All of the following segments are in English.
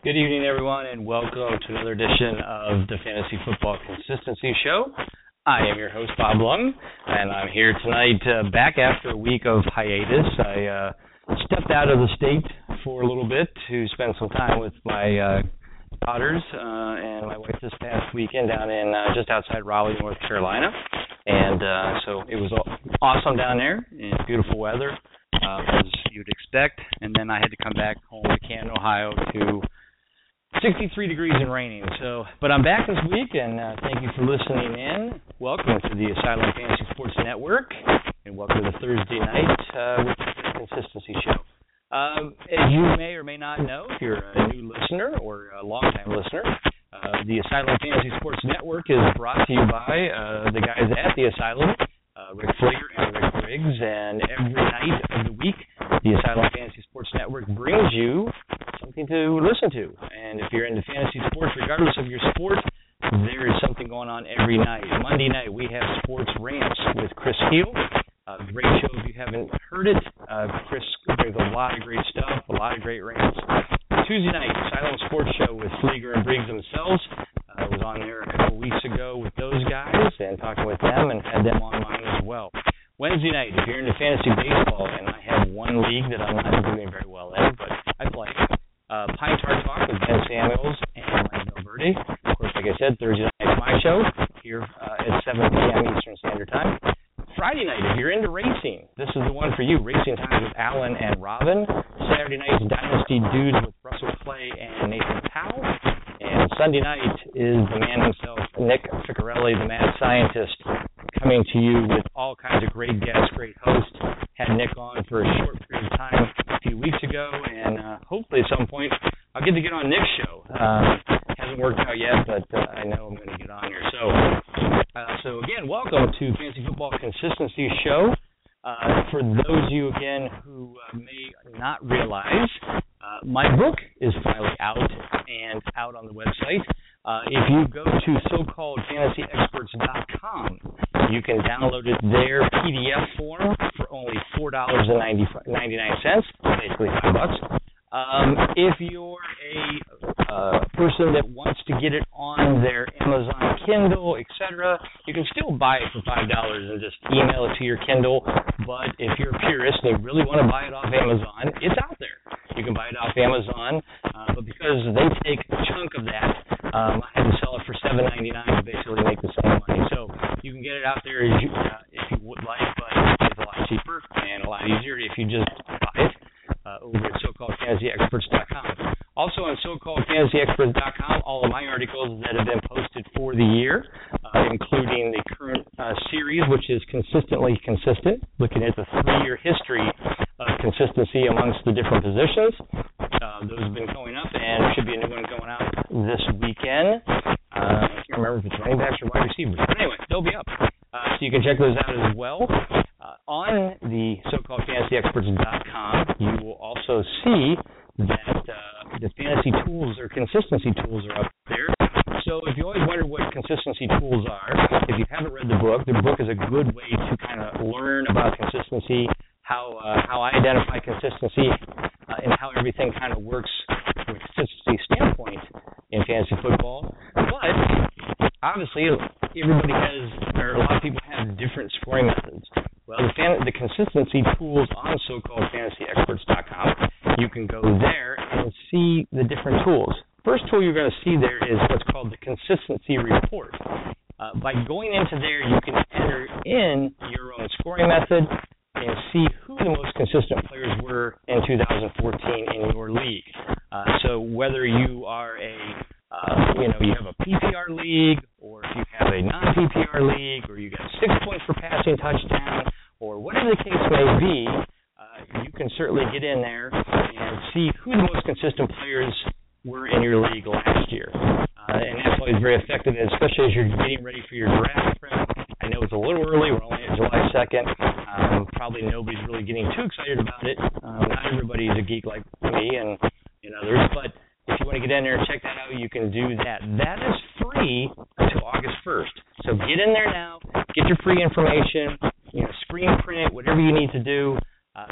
Good evening, everyone, and welcome to another edition of the Fantasy Football Consistency Show. I am your host, Bob Lung, and I'm here tonight back after a week of hiatus. I stepped out of the state for a little bit to spend some time with my daughters and my wife this past weekend down in just outside Raleigh, North Carolina. And so it was awesome down there and beautiful weather, as you'd expect. And then I had to come back home to Canton, Ohio to 63 degrees and raining. But I'm back this week, and thank you for listening in. Welcome to the Asylum Fantasy Sports Network, and welcome to the Thursday night with the Consistency Show. As you may or may not know, if you're a new listener or a longtime listener, the Asylum Fantasy Sports Network is brought to you by the guys at the Asylum, Rick Flager and Rick Briggs, and every night of the week, the Asylum Fantasy Sports Network brings you something to listen to. And if you're into fantasy sports, regardless of your sport, there is something going on every night. Monday night, we have Sports Rants with Chris Heel. Great show if you haven't heard it. Chris brings a lot of great stuff, a lot of great rants. Tuesday night, Silent Sports Show with Fleeger and Briggs themselves. I was on there a couple weeks ago with those guys and talking with them and had them on mine as well. Wednesday night, if you're into fantasy baseball, and I have one league that I'm not doing very well in, but I play, Pine Tar Talk with Ben Samuels and Mike Valverde. Of course, like I said, Thursday night is my show here at 7 p.m. Eastern Standard Time. Friday night, if you're into racing, this is the one for you. Racing Time with Alan and Robin. Saturday night is Dynasty Dudes with Russell Clay and Nathan Powell. And Sunday night is the man himself, Nick Ficcarelli, the mad scientist, coming to you with all kinds of great guests, great hosts. Had Nick on for a short period of time a few weeks ago, and hopefully at some point I'll get to get on Nick's show. Hasn't worked out yet, but I know I'm going to get on here. So again, welcome to Fantasy Football Consistency Show. For those of you, again, who may not realize, my book is finally out and out on the website. If you go to SoCalledFantasyExperts.com, you can download it there, PDF form, for only $4.99, basically $5. If you're a person that wants to get it on their Amazon Kindle, etc., you can still buy it for $5 and just email it to your Kindle. But if you're a purist and you really want to buy it off Amazon, it's out there. You can buy it off Amazon, but because they take a chunk of that, I had to sell it for $7.99 to basically make the same money. So you can get it out there if you would like, but it's a lot cheaper and a lot easier if you just buy it over at SoCalledFantasyExperts.com. Also on SoCalledFantasyExperts.com, all of my articles that have been posted for the year, including the current series, which is Consistently Consistent, looking at the 3-year history of consistency amongst the different positions. Those have been going up, and there should be a new one going out this weekend. I can't remember if it's running backs or wide receivers. But anyway, they'll be up. So you can check those out as well. On the SoCalledFantasyExperts.com, you will also see that the fantasy tools or consistency tools are up there. So if you always wonder what consistency tools are, if you haven't read the book is a good way to kind of learn about consistency, how I identify consistency, and how everything kind of works from a consistency standpoint in fantasy football. But obviously, everybody has, or a lot of people have different scoring methods. Well, the consistency tools on SoCalledFantasyExperts.com, you can go there and see the different tools. First tool you're going to see there is what's called the Consistency Report. By going into there, you can enter in your own scoring method and see who the most consistent players were in 2014 in your league. So whether you are you have a PPR league, or if you have a non-PPR league, or you got 6 points per passing touchdown, or whatever the case may be, you can certainly get in there and see who the most consistent players were in your league last year. And that's always very effective, especially as you're getting ready for your draft prep. I know it's a little early. We're only at July 2nd. Probably nobody's really getting too excited about it. Not everybody is a geek like me and others, but if you want to get in there and check that out, you can do that. That is free until August 1st. So get in there now, get your free information, screen print it, whatever you need to do, and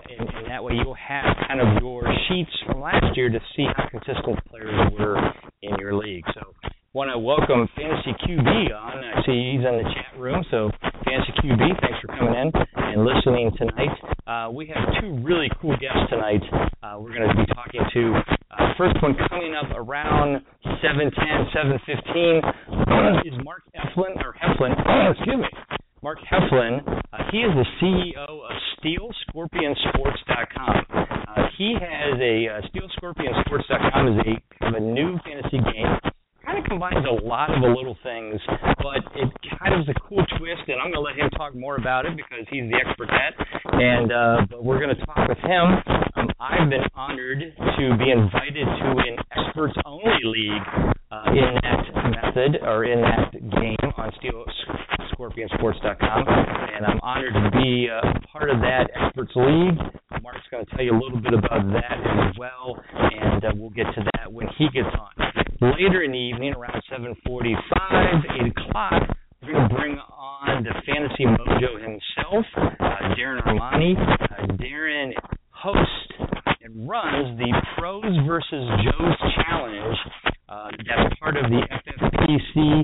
that way you'll have kind of your sheets from last year to see how consistent players were in your league. So want to welcome Fantasy QB on. I see he's in the chat room. So Fantasy QB, thanks for coming in and listening tonight. We have two really cool guests tonight. We're going to be talking to first one coming up around 7:10, 7:15 is Mark Heflin. Excuse me. Mark Heflin. He is the CEO of SteelScorpionSports.com. He has SteelScorpionSports.com is a new fantasy game. Kind of combines a lot of the little things, but it kind of is a cool twist, and I'm going to let him talk more about it because he's the expert at it. But we're going to talk with him. I've been honored to be invited to an experts-only league in that method, or in that game on SteelScorpionSports.com, and I'm honored to be part of that experts league. Mark's going to tell you a little bit about that as well, and we'll get to that when he gets on. Later in the evening, around 7:45, 8 o'clock, we're going to bring on the Fantasy Mojo himself, Darren Armani. Darren hosts and runs the Pros versus Joes Challenge. That's part of the FFPC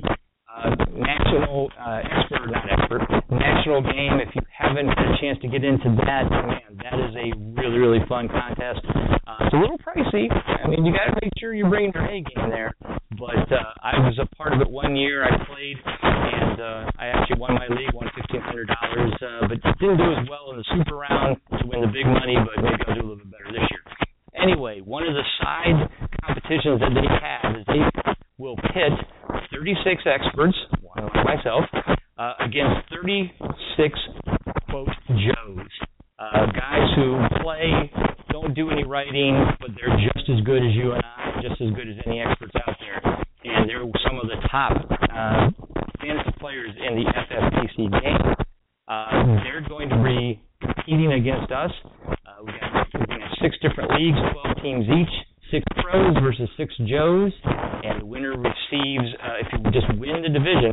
national game. If you haven't had a chance to get into that, man, that is a really, really fun contest. It's a little pricey. I mean, you got to make sure you're bringing your A game there. But I was a part of it one year. I played, and I actually won my league, won $1,500, but didn't do as well in the super round to win the big money, but maybe I'll do a little bit better this year. Anyway, one of the side competitions that they have is they will pit 36 experts, one like myself, against 36, quote, Joes. Guys who play, don't do any writing, but they're just as good as you and I, just as good as any experts out there. And they're some of the top fantasy players in the FFPC game. They're going to be competing against us. We're going to have 6 different leagues, 12 teams each, 6 pros versus 6 Joes, and the winner receives, if you just win the division,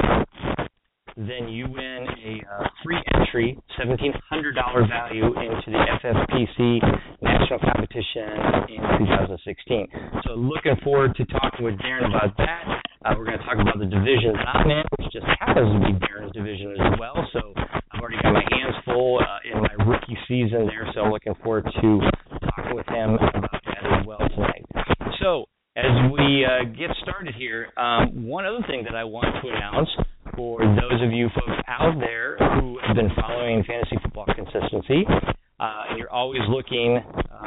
then you win a free entry, $1,700 value into the FFPC national competition in 2016. So looking forward to talking with Darren about that. We're going to talk about the divisions I'm in, which just happens to be Darren's division as well. So I've already got my hands full in my rookie season there, so I'm looking forward to talking with him about that as well tonight. So as we get started here, one other thing that I want to announce for those of you folks out there who have been following fantasy football consistency, and you're always looking,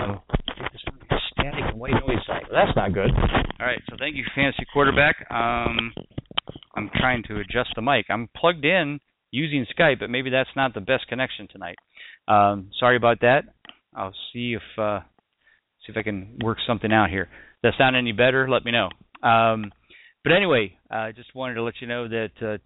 static and white noise site. Well, that's not good. All right, so thank you, Fantasy Quarterback. I'm trying to adjust the mic. I'm plugged in using Skype, but maybe that's not the best connection tonight. Sorry about that. I'll see if I can work something out here. Does that sound any better? Let me know. But anyway, I just wanted to let you know that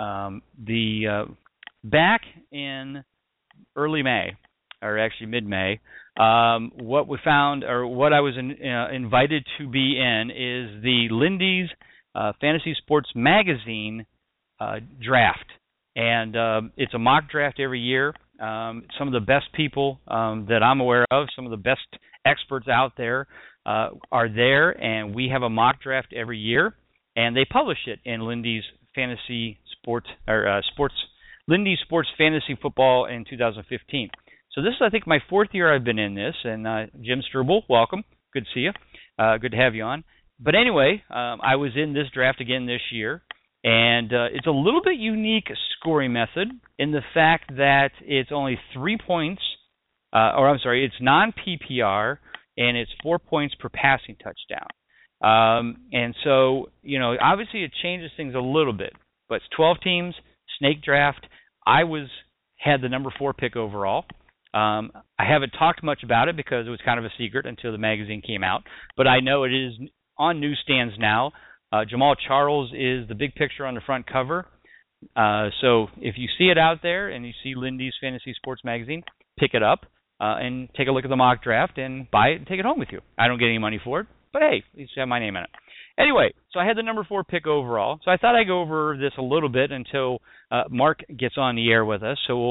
back in early May, or actually mid-May, what we found, or what I was invited to be in, is the Lindy's Fantasy Sports Magazine draft. And it's a mock draft every year. Some of the best people that I'm aware of, some of the best experts out there are there, and we have a mock draft every year. And they publish it in Lindy's Fantasy Sports, or Lindy's Sports Fantasy Football in 2015. So this is, I think, my 4th year I've been in this. And Jim Struble, welcome. Good to see you. Good to have you on. But anyway, I was in this draft again this year. And it's a little bit unique scoring method in the fact that it's only 3 points, it's non-PPR, and it's 4 points per passing touchdown. And so, obviously it changes things a little bit, but it's 12 teams, snake draft. I had the number 4 pick overall. I haven't talked much about it because it was kind of a secret until the magazine came out, but I know it is on newsstands now. Jamal Charles is the big picture on the front cover. So if you see it out there and you see Lindy's Fantasy Sports Magazine, pick it up and take a look at the mock draft and buy it and take it home with you. I don't get any money for it, but hey, at least have my name in it. Anyway, so I had the number 4 pick overall. So I thought I'd go over this a little bit until Mark gets on the air with us. So we'll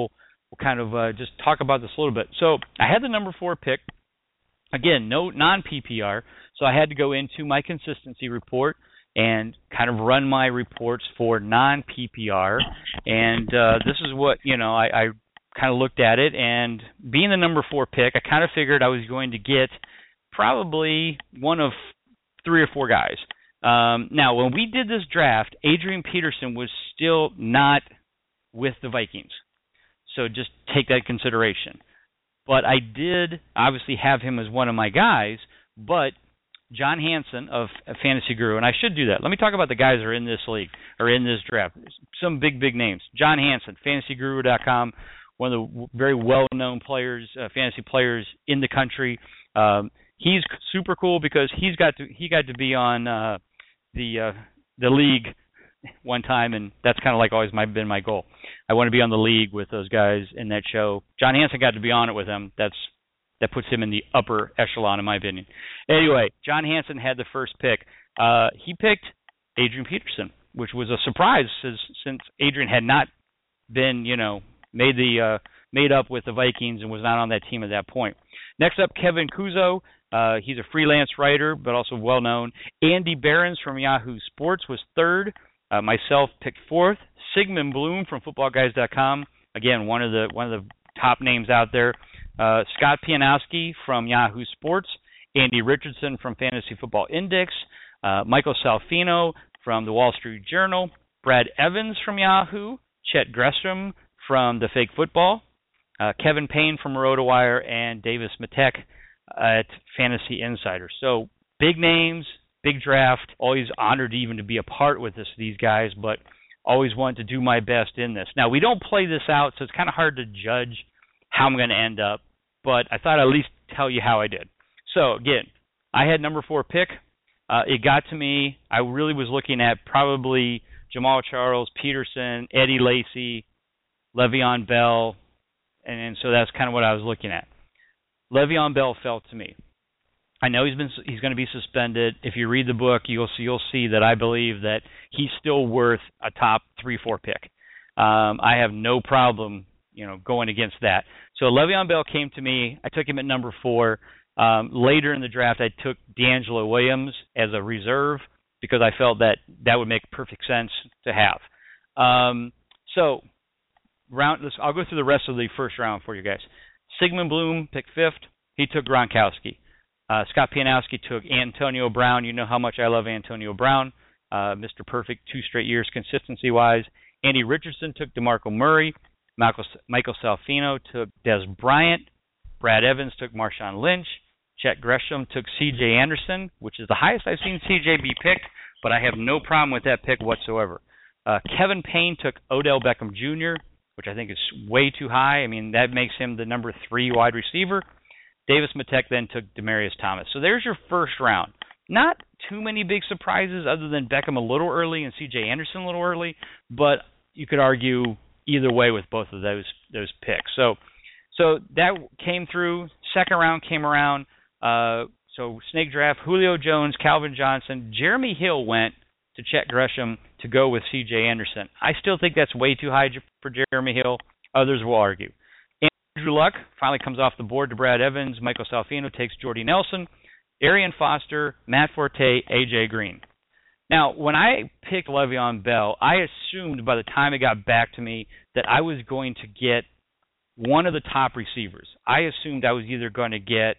we'll kind of just talk about this a little bit. So I had the number 4 pick. Again, no non-PPR, so I had to go into my consistency report and kind of run my reports for non-PPR. And this is what, I kind of looked at it, and being the number 4 pick, I kind of figured I was going to get probably one of 3 or 4 guys. Now, when we did this draft, Adrian Peterson was still not with the Vikings. So just take that in consideration. But I did obviously have him as one of my guys, but John Hansen of Fantasy Guru, and I should do that. Let me talk about the guys that are in this league, or in this draft. Some big names. John Hansen, FantasyGuru.com, one of the very well-known players, fantasy players in the country. He's super cool because he got to be on the league one time, and that's kind of like always been my goal. I want to be on the league with those guys in that show. John Hansen got to be on it with him. That puts him in the upper echelon, in my opinion. Anyway, John Hansen had the first pick. He picked Adrian Peterson, which was a surprise since Adrian had not been, made up with the Vikings and was not on that team at that point. Next up, Kevin Kuzo. He's a freelance writer, but also well-known. Andy Behrens from Yahoo Sports was third. Myself picked fourth. Sigmund Bloom from FootballGuys.com. Again, one of the top names out there. Scott Pianowski from Yahoo Sports. Andy Richardson from Fantasy Football Index. Michael Salfino from the Wall Street Journal. Brad Evans from Yahoo. Chet Gresham from The Fake Football. Kevin Payne from RotoWire. And Davis Matek at Fantasy Insider. So big names, big draft. Always honored even to be a part with these guys, but always wanted to do my best in this. Now, we don't play this out, so it's kind of hard to judge how I'm going to end up, but I thought I'd at least tell you how I did. So, again, I had number 4 pick. It got to me. I really was looking at probably Jamal Charles, Peterson, Eddie Lacy, Le'Veon Bell, and so that's kind of what I was looking at. Le'Veon Bell fell to me. I know he's going to be suspended. If you read the book, you'll see that I believe that he's still worth a top 3-4 pick. I have no problem, going against that. So Le'Veon Bell came to me. I took him at number 4. Later in the draft, I took D'Angelo Williams as a reserve because I felt that would make perfect sense to have. I'll go through the rest of the first round for you guys. Sigmund Bloom picked 5th. He took Gronkowski. Scott Pianowski took Antonio Brown. You know how much I love Antonio Brown. Mr. Perfect 2 straight years consistency-wise. Andy Richardson took DeMarco Murray. Michael Salfino took Des Bryant. Brad Evans took Marshawn Lynch. Chet Gresham took C.J. Anderson, which is the highest I've seen C.J. be picked, but I have no problem with that pick whatsoever. Kevin Payne took Odell Beckham Jr., which I think is way too high. I mean, that makes him the number 3 wide receiver. Davis Matek then took Demaryius Thomas. So there's your first round. Not too many big surprises other than Beckham a little early and C.J. Anderson a little early, but you could argue either way with both of those picks. So that came through. Second round came around. So snake draft, Julio Jones, Calvin Johnson. Jeremy Hill went to Chet Gresham to go with C.J. Anderson. I still think that's way too high for Jeremy Hill. Others will argue. Andrew Luck finally comes off the board to Brad Evans. Michael Salfino takes Jordy Nelson. Arian Foster, Matt Forte, A.J. Green. Now, when I picked Le'Veon Bell, I assumed by the time it got back to me that I was going to get one of the top receivers. I assumed I was either going to get,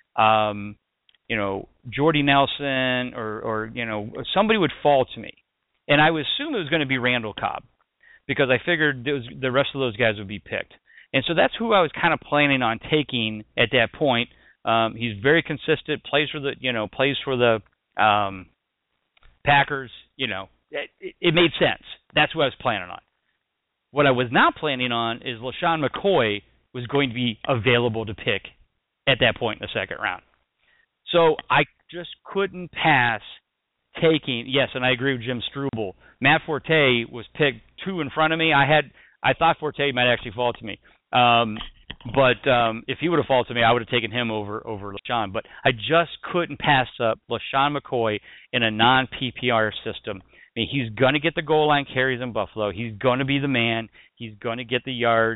Jordy Nelson or somebody would fall to me. And I would assume it was going to be Randall Cobb because I figured the rest of those guys would be picked. And so that's who I was kind of planning on taking at that point. He's very consistent, plays for the Packers. It made sense. That's what I was planning on. What I was not planning on is LaShawn McCoy was going to be available to pick at that point in the second round. So I just couldn't pass taking, yes, and I agree with Jim Struble. Matt Forte was picked 2 in front of me. I thought Forte might actually fall to me. But if he would have fallen to me, I would have taken him over LaShawn. But I just couldn't pass up LaShawn McCoy in a non-PPR system. I mean, he's going to get the goal line carries in Buffalo. He's going to be the man. He's going to get the yards.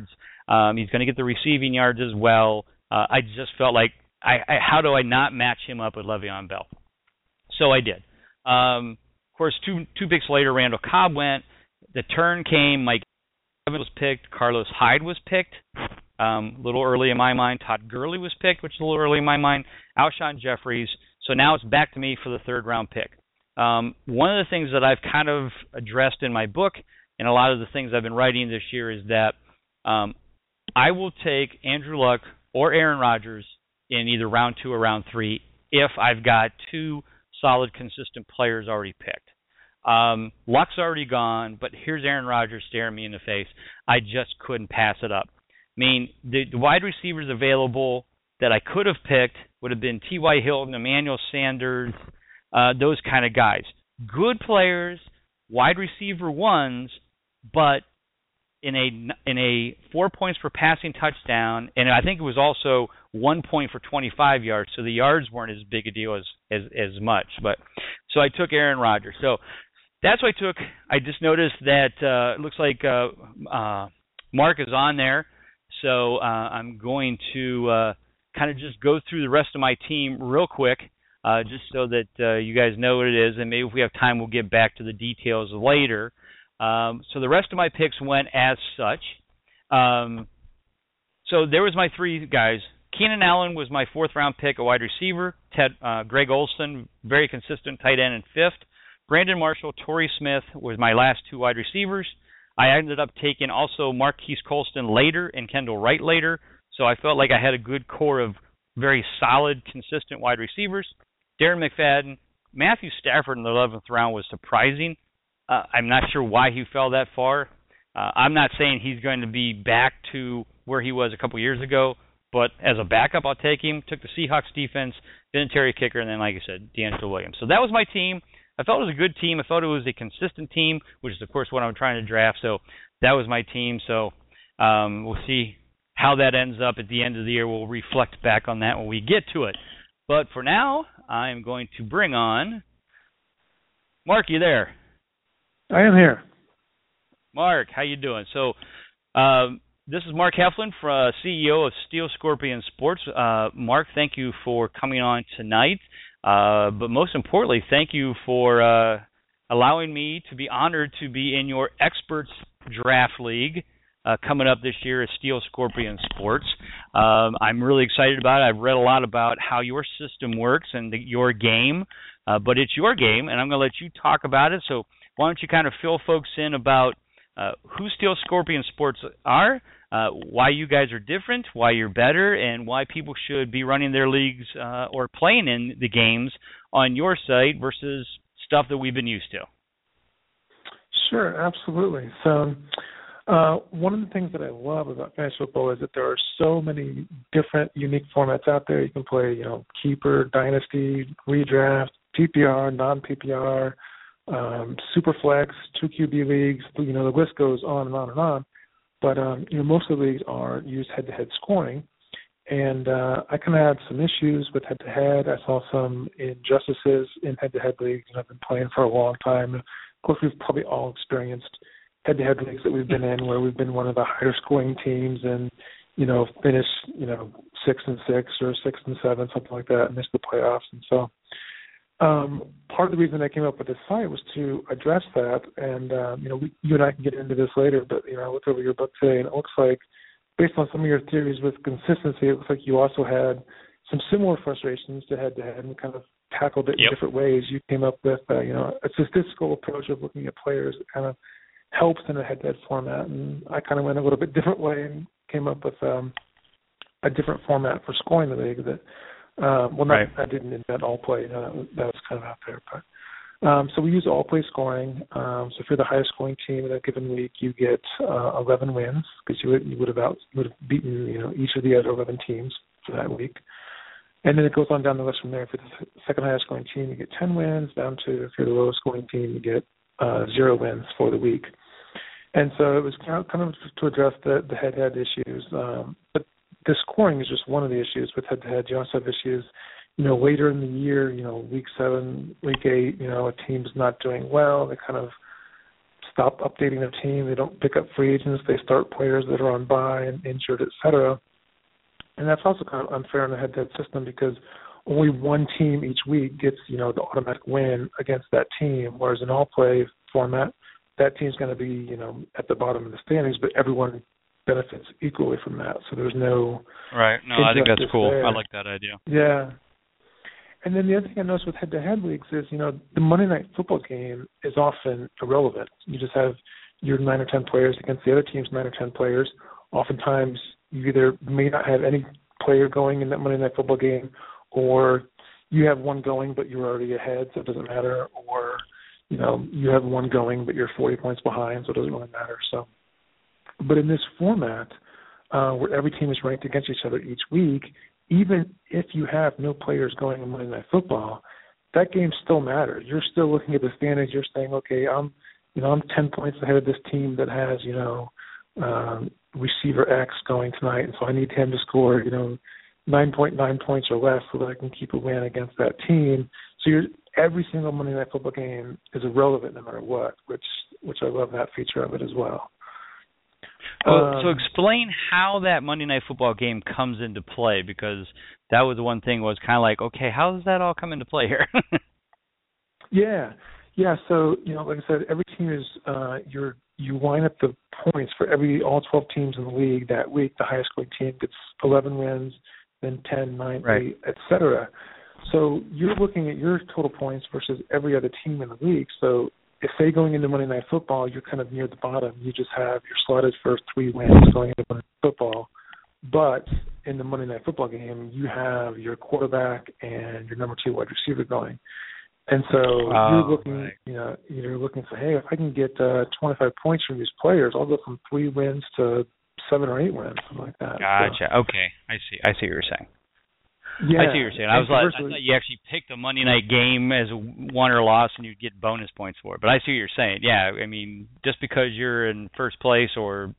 He's going to get the receiving yards as well. I just felt like, how do I not match him up with Le'Veon Bell? So I did. Of course, two picks later, Randall Cobb went. The turn came. Mike Evans was picked. Carlos Hyde was picked. A little early in my mind. Todd Gurley was picked, which is a little early in my mind. Alshon Jeffries. So now it's back to me for the third-round pick. One of the things that I've kind of addressed in my book and a lot of the things I've been writing this year is that I will take Andrew Luck or Aaron Rodgers in either round 2 or round 3 if I've got 2 solid, consistent players already picked. Luck's already gone, but here's Aaron Rodgers staring me in the face. I just couldn't pass it up. I mean, the wide receivers available that I could have picked would have been T.Y. Hilton, Emmanuel Sanders, those kind of guys. Good players, wide receiver ones, but in a 4 points per passing touchdown, and I think it was also 1 point for 25 yards, so the yards weren't as big a deal as much. But so I took Aaron Rodgers. So that's what I took. I just noticed that it looks like Mark is on there, so I'm going to kind of just go through the rest of my team real quick, just so that you guys know what it is, and maybe if we have time, we'll get back to the details later. So the rest of my picks went as such. So there was my 3 guys. Keenan Allen was my 4th-round pick, a wide receiver. Greg Olsen, very consistent tight end in 5th. Brandon Marshall, Torrey Smith was my last 2 wide receivers. I ended up taking also Marquise Colston later and Kendall Wright later. So I felt like I had a good core of very solid, consistent wide receivers. Darren McFadden, Matthew Stafford in the 11th round was surprising. I'm not sure why he fell that far. I'm not saying he's going to be back to where he was a couple years ago, but as a backup, I'll take him. Took the Seahawks defense, Vinatieri kicker, and then, like I said, DeAngelo Williams. So that was my team. I felt it was a good team. I felt it was a consistent team, which is, of course, what I'm trying to draft. So that was my team. So we'll see how that ends up at the end of the year. We'll reflect back on that when we get to it. But for now, I'm going to bring on Mark. You there? I am here. Mark, how you doing? So this is Mark Heflin, CEO of Steel Scorpion Sports. Mark, thank you for coming on tonight. But most importantly, thank you for allowing me to be honored to be in your Experts Draft League coming up this year at Steel Scorpion Sports. I'm really excited about it. I've read a lot about how your system works and your game, but it's your game, and I'm going to let you talk about it. So why don't you kind of fill folks in about who Steel Scorpion Sports are, why you guys are different, why you're better, and why people should be running their leagues or playing in the games on your site versus stuff that we've been used to. Sure, absolutely. So one of the things that I love about fantasy football is that there are so many different unique formats out there. You can play, keeper, dynasty, redraft, PPR, non-PPR, Superflex, 2 QB leagues, the list goes on and on and on. But, most of the leagues use head-to-head scoring. And I kind of had some issues with head-to-head. I saw some injustices in head-to-head leagues, and I've been playing for a long time. Of course, we've probably all experienced head-to-head leagues that we've been in where we've been one of the higher-scoring teams and, finish, 6-6 or 6-7, something like that, and miss the playoffs. And so part of the reason I came up with this site was to address that, and you and I can get into this later, but I looked over your book today, and it looks like, based on some of your theories with consistency, it looks like you also had some similar frustrations to head-to-head and kind of tackled it in different ways. You came up with a statistical approach of looking at players that kind of helps in a head-to-head format, and I kind of went a little bit different way and came up with a different format for scoring the league that I didn't invent all play. That was kind of out there. But so we use all play scoring. So if you're the highest scoring team in a given week, you get 11 wins because you would have beaten each of the other 11 teams for that week. And then it goes on down the list from there. If you're the second highest scoring team, you get 10 wins. Down to if you're the lowest scoring team, you get 0 wins for the week. And so it was kind of to address the head-to-head issues. But the scoring is just one of the issues with head-to-head. You also have issues, later in the year, week 7, week 8, a team's not doing well. They kind of stop updating their team. They don't pick up free agents. They start players that are on bye and injured, et cetera. And that's also kind of unfair in the head-to-head system because only one team each week gets, the automatic win against that team, whereas in all-play format, that team's going to be, at the bottom of the standings, but everyone benefits equally from that. So there's no right. No, I think that's cool. there. I like that idea. Yeah. And then the other thing I noticed with head-to-head leagues is, the Monday Night Football game is often irrelevant. You just have your 9 or 10 players against the other team's 9 or 10 players. Oftentimes, you either may not have any player going in that Monday Night Football game, or you have one going but you're already ahead, so it doesn't matter, or you have one going but you're 40 points behind, so it doesn't really matter. So, but in this format, where every team is ranked against each other each week, even if you have no players going in Monday Night Football, that game still matters. You're still looking at the standings. You're saying, okay, I'm 10 points ahead of this team that has, receiver X going tonight, and so I need him to score, 9.9 points or less so that I can keep a win against that team. So every single Monday Night Football game is irrelevant no matter what, which I love that feature of it as well. So explain how that Monday Night Football game comes into play, because that was the one thing was kind of like, okay, how does that all come into play here? Yeah. So like I said, every team is you line up the points for all 12 teams in the league that week. The highest scoring team gets 11 wins, then 10, 9, right. 8, etc. So you're looking at your total points versus every other team in the league. So if say going into Monday Night Football, you're kind of near the bottom. You just have your slotted first 3 wins going into Monday Night Football. But in the Monday Night Football game, you have your quarterback and your number 2 wide receiver going. And so you're looking, right. You're looking for, hey, if I can get 25 points from these players, I'll go from 3 wins to 7 or 8 wins, something like that. Gotcha. So, okay, I see what you're saying. Yeah, I see what you're saying. I thought you actually picked a Monday night game as a won or loss and you'd get bonus points for it. But I see what you're saying. Yeah, I mean, just because you're in first place or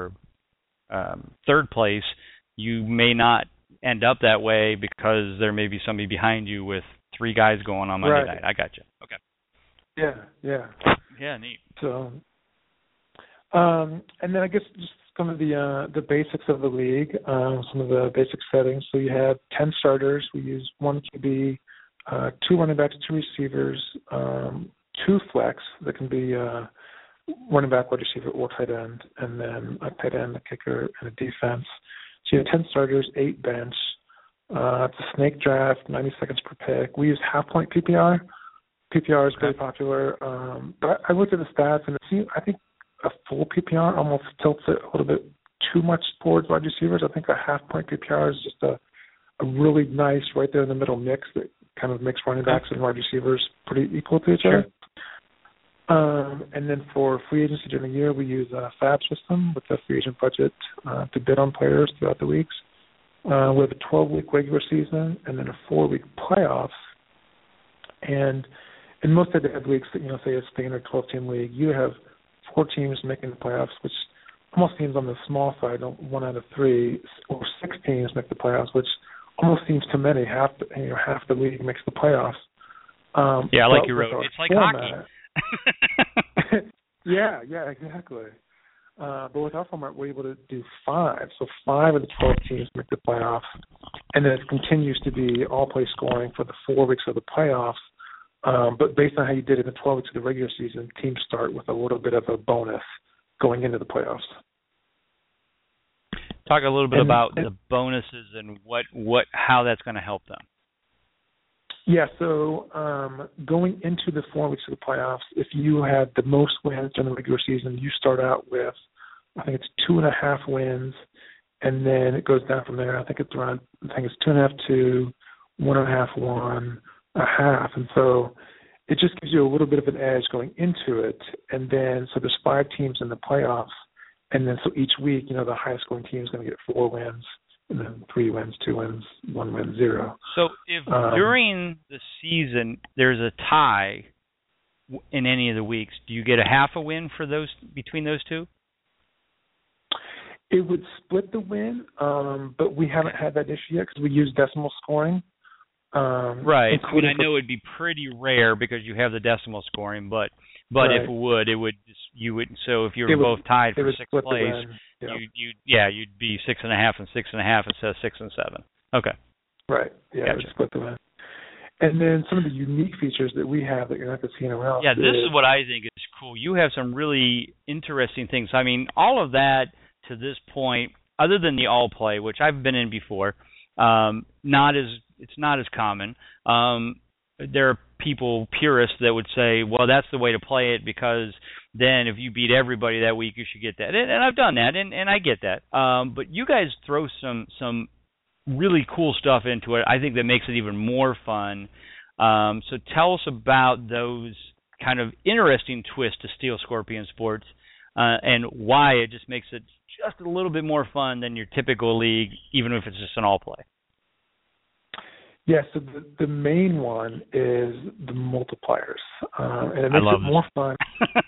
third place, you may not end up that way because there may be somebody behind you with 3 guys going on Monday night. I got you. Okay. Yeah. Yeah, neat. So, and then I guess just some of the basics of the league, some of the basic settings. So you have 10 starters. We use 1 QB, 2 running backs, 2 receivers, 2 flex that can be running back, wide receiver, or tight end, and then a tight end, a kicker, and a defense. So you have 10 starters, 8 bench. It's a snake draft, 90 seconds per pick. We use half-point PPR. PPR is very popular. But I looked at the stats, and I think a full PPR almost tilts it a little bit too much towards wide receivers. I think a half-point PPR is just a really nice right there in the middle mix that kind of makes running backs and wide receivers pretty equal to each other. And then for free agency during the year, we use a FAB system with the free agent budget to bid on players throughout the weeks. We have a 12-week regular season and then a 4-week playoffs. And in most head-to-head leagues, say a standard 12-team league, you have 4 teams making the playoffs, which almost seems on the small side, 1 out of 3, or 6 teams make the playoffs, which almost seems too many. Half the league makes the playoffs. Like you wrote, it's like hockey. Yeah, exactly. But with our format, we're able to do 5. So 5 of the 12 teams make the playoffs, and then it continues to be all-play scoring for the 4 weeks of the playoffs. But based on how you did it in the 12 weeks of the regular season, teams start with a little bit of a bonus going into the playoffs. Talk a little bit about the bonuses and how that's going to help them. Yeah, so going into the 4 weeks of the playoffs, if you had the most wins during the regular season, you start out with, I think it's 2.5 wins, and then it goes down from there. I think it's 2.5, 2, 1.5, 1, a half, and so it just gives you a little bit of an edge going into it. And then so there's 5 teams in the playoffs, and then so each week, the highest scoring team is going to get 4 wins. And then 3 wins, 2 wins, 1 win, 0. So if during the season there's a tie in any of the weeks, do you get a half a win for those between those 2? It would split the win, but we haven't had that issue yet because we use decimal scoring. Right. I mean, I know it'd be pretty rare because you have the decimal scoring, but But Right. if it would you would. So if you were both tied for sixth place, you'd be 6.5 and 6.5 instead of 6 and 7. Okay. Right. Yeah, Gotcha. we split them in. And then some of the unique features that we have that you're not going to see anywhere else. Yeah, this is what I think is cool. You have some really interesting things. I mean, all of that to this point, other than the all play, which I've been in before, it's not as common. There are people, purists, that would say, well, that's the way to play it because then if you beat everybody that week, you should get that. And I've done that, and I get that. But you guys throw some really cool stuff into it, I think, that makes it even more fun. So tell us about those kind of interesting twists to Steel Scorpion Sports and why it just makes it just a little bit more fun than your typical league, even if it's just an all-play. Yeah, so the main one is the multipliers, and it makes it more fun.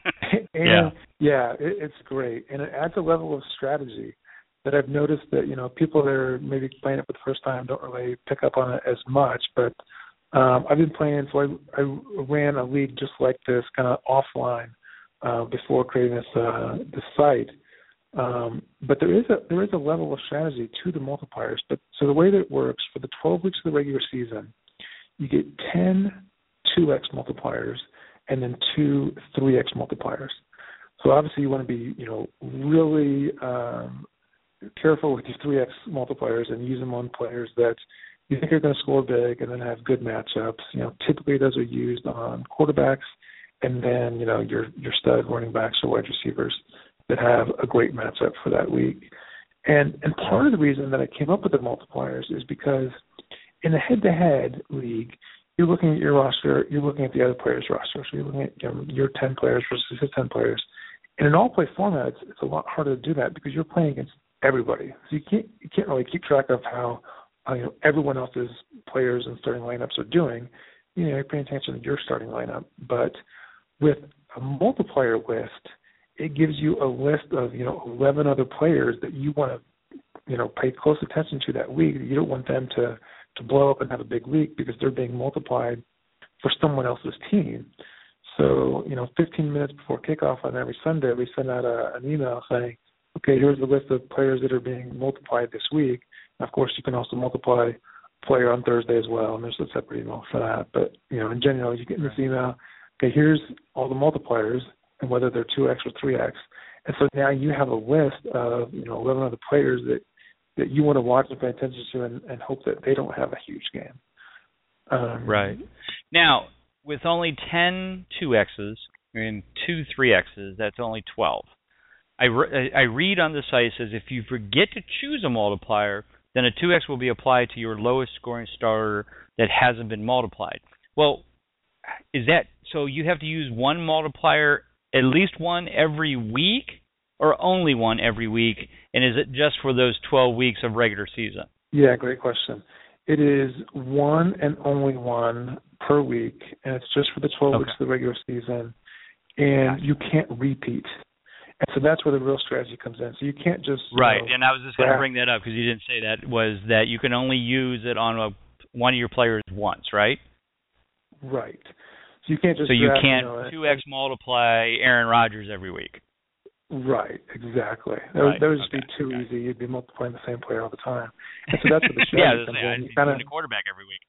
And it's great, and it adds a level of strategy that I've noticed that people that are maybe playing it for the first time don't really pick up on it as much. But I've been playing, so I ran a league just like this, kind of offline, before creating this site. But there is a level of strategy to the multipliers. But so the way that it works, for the 12 weeks of the regular season, you get 10 2x multipliers and then 2 3x multipliers. So obviously you want to be really careful with your 3x multipliers and use them on players that you think are going to score big and then have good matchups. Typically those are used on quarterbacks and then your stud running backs or wide receivers that have a great matchup for that week. And part of the reason that I came up with the multipliers is because in a head-to-head league, you're looking at your roster, you're looking at the other players' roster. So you're looking at your 10 players versus his 10 players. In an all-play format, it's a lot harder to do that because you're playing against everybody. So you can't really keep track of how everyone else's players and starting lineups are doing. You're paying attention to your starting lineup. But with a multiplier list, it gives you a list of 11 other players that you want to pay close attention to that week. You don't want them to blow up and have a big week because they're being multiplied for someone else's team. So 15 minutes before kickoff on every Sunday, we send out an email saying, okay, here's the list of players that are being multiplied this week. And of course, you can also multiply a player on Thursday as well, and there's a separate email for that. But in general, you get in this email, okay, here's all the multipliers, and whether they're 2x or 3x. And so now you have a list of 11 other players that you want to watch and pay attention to and hope that they don't have a huge game. Right. Now, with only 10 2x's and 2 3x's, that's only 12. I read on the site, it says if you forget to choose a multiplier, then a 2x will be applied to your lowest scoring starter that hasn't been multiplied. Well, is that so you have to use one multiplier, at least one every week, or only one every week? And is it just for those 12 weeks of regular season? Yeah, great question. It is one and only one per week, and it's just for the 12 weeks of the regular season, and you can't repeat. And so that's where the real strategy comes in. So you can't just... Right, and I was just going to bring that up because you didn't say that, was that you can only use it on one of your players once, right? Right. So you can't just... So you can't 2x multiply Aaron Rodgers every week. Right, exactly. That would just be too easy. You'd be multiplying the same player all the time. And so that's where the strategy comes in. You kind of the quarterback every week.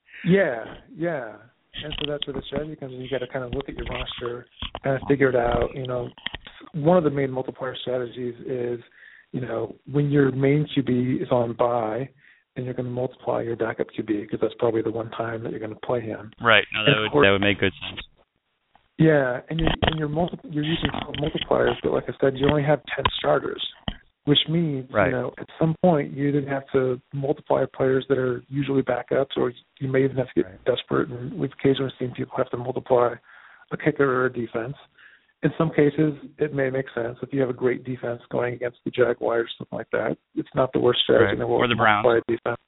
Yeah. And so that's where the strategy comes in. You got to kind of look at your roster, kind of figure it out. One of the main multiplier strategies is, when your main QB is on bye, then you're going to multiply your backup QB because that's probably the one time that you're going to play him. Right. No, that would make good sense. Yeah, and you're using multipliers, but like I said, you only have 10 starters, which means at some point you either have to multiply players that are usually backups, or you may even have to get desperate. And we've occasionally seen people have to multiply a kicker or a defense. In some cases, it may make sense if you have a great defense going against the Jaguars or something like that. It's not the worst strategy in the world. Or the Browns. Defense.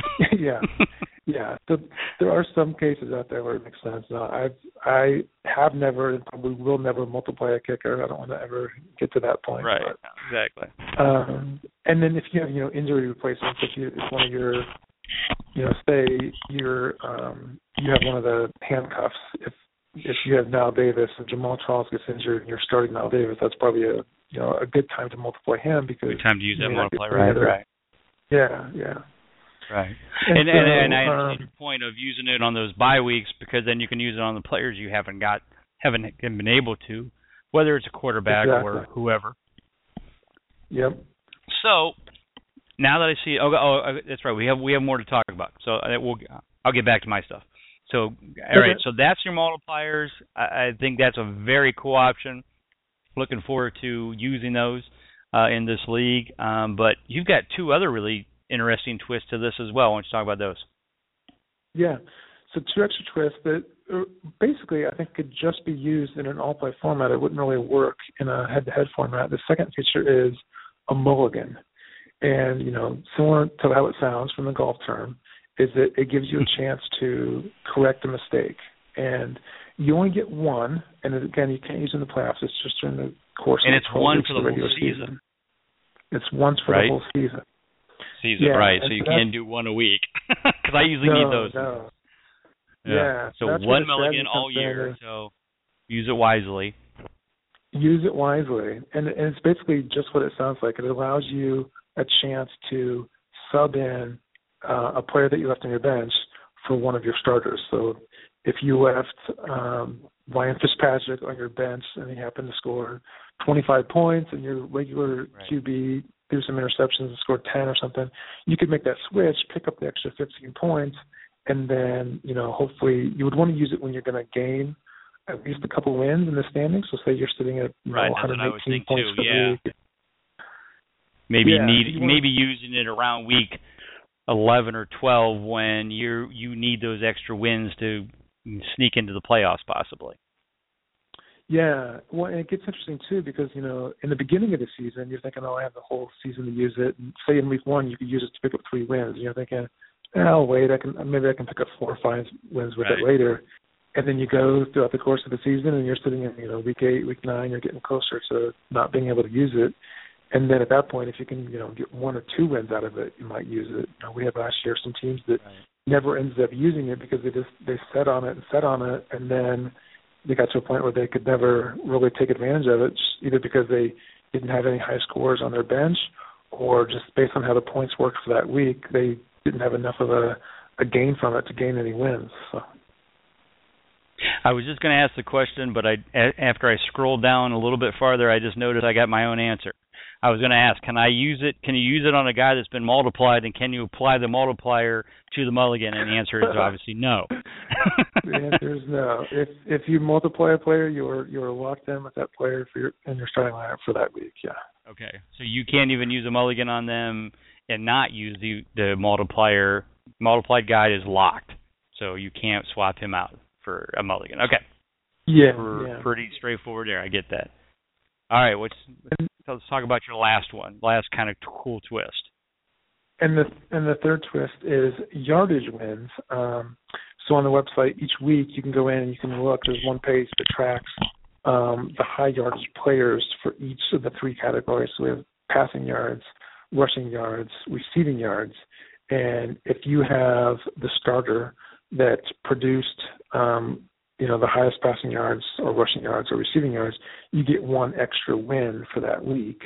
Yeah. So there are some cases out there where it makes sense. Now, I have never and probably will never multiply a kicker. I don't want to ever get to that point. Right. Exactly. And then if you have injury replacements, if one of your say you have one of the handcuffs, if if you have Mal Davis and Jamal Charles gets injured and you're starting Mal Davis, that's probably a good time to multiply him because good time to use that multiplier. Right. Yeah. Right. And I understand your point of using it on those bye weeks because then you can use it on the players you haven't been able to, whether it's a quarterback or whoever. Yep. So now that I see, that's right. We have more to talk about. So I'll get back to my stuff. So all right. So that's your multipliers. I think that's a very cool option. Looking forward to using those in this league. But you've got two other really interesting twists to this as well. Why don't you talk about those? Yeah. So two extra twists that basically I think could just be used in an all-play format. It wouldn't really work in a head-to-head format. The second feature is a mulligan. And, similar to how it sounds from the golf term, is that it gives you a chance to correct a mistake. And you only get one, and again, you can't use it in the playoffs. It's just during the course of the 12 weeks. And it's one for the whole season. It's once for the whole season. Right. So you can't do one a week. Because I usually need those. No. Yeah. So one mulligan all year. So use it wisely. Use it wisely. And it's basically just what it sounds like. It allows you a chance to sub in a player that you left on your bench for one of your starters. So if you left Ryan Fitzpatrick on your bench and he happened to score 25 points and your regular QB threw some interceptions and scored 10 or something, you could make that switch, pick up the extra 15 points, and then, hopefully you would want to use it when you're going to gain at least a couple wins in the standings. So say you're sitting at 118 points for the week. Maybe using it around week 11 or 12 when you need those extra wins to sneak into the playoffs possibly. Yeah, well, and it gets interesting too because in the beginning of the season you're thinking, I have the whole season to use it. And say in week 1 you could use it to pick up 3 wins. And you're thinking, wait, I can pick up 4 or 5 wins with it later. And then you go throughout the course of the season and you're sitting in week 8, week 9, you're getting closer to not being able to use it. And then at that point, if you can, get 1 or 2 wins out of it, you might use it. We had last year some teams that never ended up using it because they set on it, and then they got to a point where they could never really take advantage of it, either because they didn't have any high scores on their bench, or just based on how the points worked for that week, they didn't have enough of a gain from it to gain any wins. So. I was just going to ask the question, but after I scrolled down a little bit farther, I just noticed I got my own answer. I was going to ask, can you use it on a guy that's been multiplied, and can you apply the multiplier to the mulligan? And the answer is obviously no. The answer is no. If you multiply a player, you're locked in with that player in your starting lineup for that week. Yeah. Okay, so you can't even use a mulligan on them and not use the multiplier. Multiplied guy is locked, so you can't swap him out for a mulligan. Okay. Yeah. Pretty straightforward there. I get that. All right, let's talk about your last kind of cool twist. And the third twist is yardage wins. So on the website, each week you can go in and you can look. There's one page that tracks the high yardage players for each of the 3 categories. So we have passing yards, rushing yards, receiving yards. And if you have the starter that produced the highest passing yards or rushing yards or receiving yards, you get 1 extra win for that week.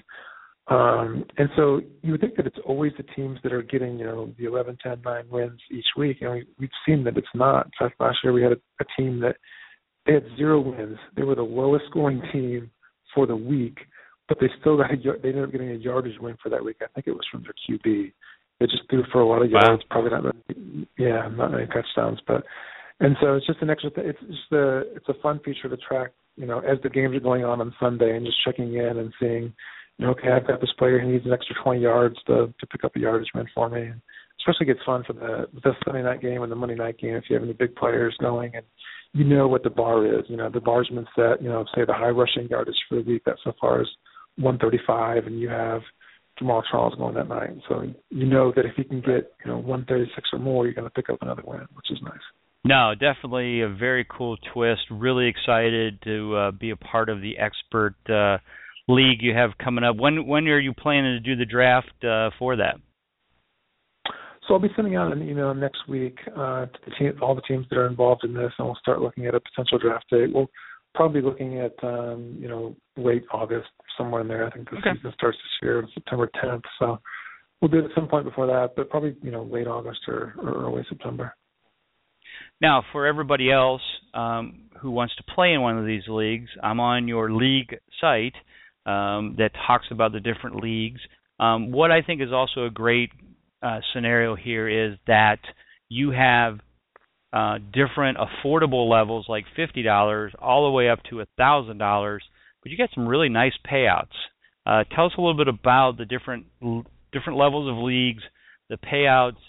And so you would think that it's always the teams that are getting, the 11, 10, 9 wins each week. And we've seen that it's not. In fact, last year we had a team that they had 0 wins. They were the lowest scoring team for the week, but they ended up getting a yardage win for that week. I think it was from their QB. They just threw for a lot of yards, probably not many touchdowns, and so it's just an extra. It's a fun feature to track, as the games are going on Sunday, and just checking in and seeing, okay, I've got this player who needs an extra 20 yards to pick up a yardage win for me. And especially gets fun for the Sunday night game and the Monday night game if you have any big players going and what the bar is. The bar's been set. Say the high rushing yardage for the week that so far is 135, and you have Jamal Charles going that night. So that if you can get 136 or more, you're going to pick up another win, which is nice. No, definitely a very cool twist. Really excited to be a part of the expert league you have coming up. When are you planning to do the draft for that? So I'll be sending out an email next week to all the teams that are involved in this, and we'll start looking at a potential draft date. We'll probably be looking at late August, somewhere in there. I think the season starts this year, September 10th. So we'll do it at some point before that, but probably late August or early September. Now, for everybody else who wants to play in one of these leagues, I'm on your league site that talks about the different leagues. What I think is also a great scenario here is that you have different affordable levels like $50 all the way up to $1,000, but you get some really nice payouts. Tell us a little bit about the different levels of leagues, the payouts,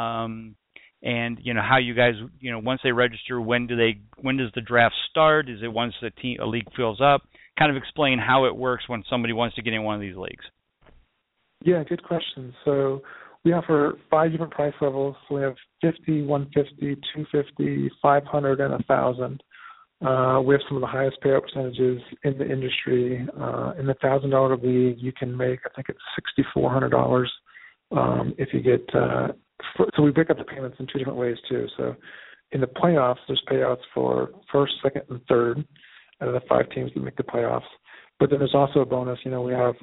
and how you guys once they register, when does the draft start? Is it once a league fills up? Kind of explain how it works when somebody wants to get in one of these leagues. Yeah, good question. So we offer 5 different price levels. So we have 50, 150, 250, 500, and 1,000. We have some of the highest payout percentages in the industry. In the $1,000 league, you can make, I think it's $6,400 if you get. So we break up the payments in 2 different ways too. So in the playoffs, there's payouts for first, second, and third out of the 5 teams that make the playoffs. But then there's also a bonus. We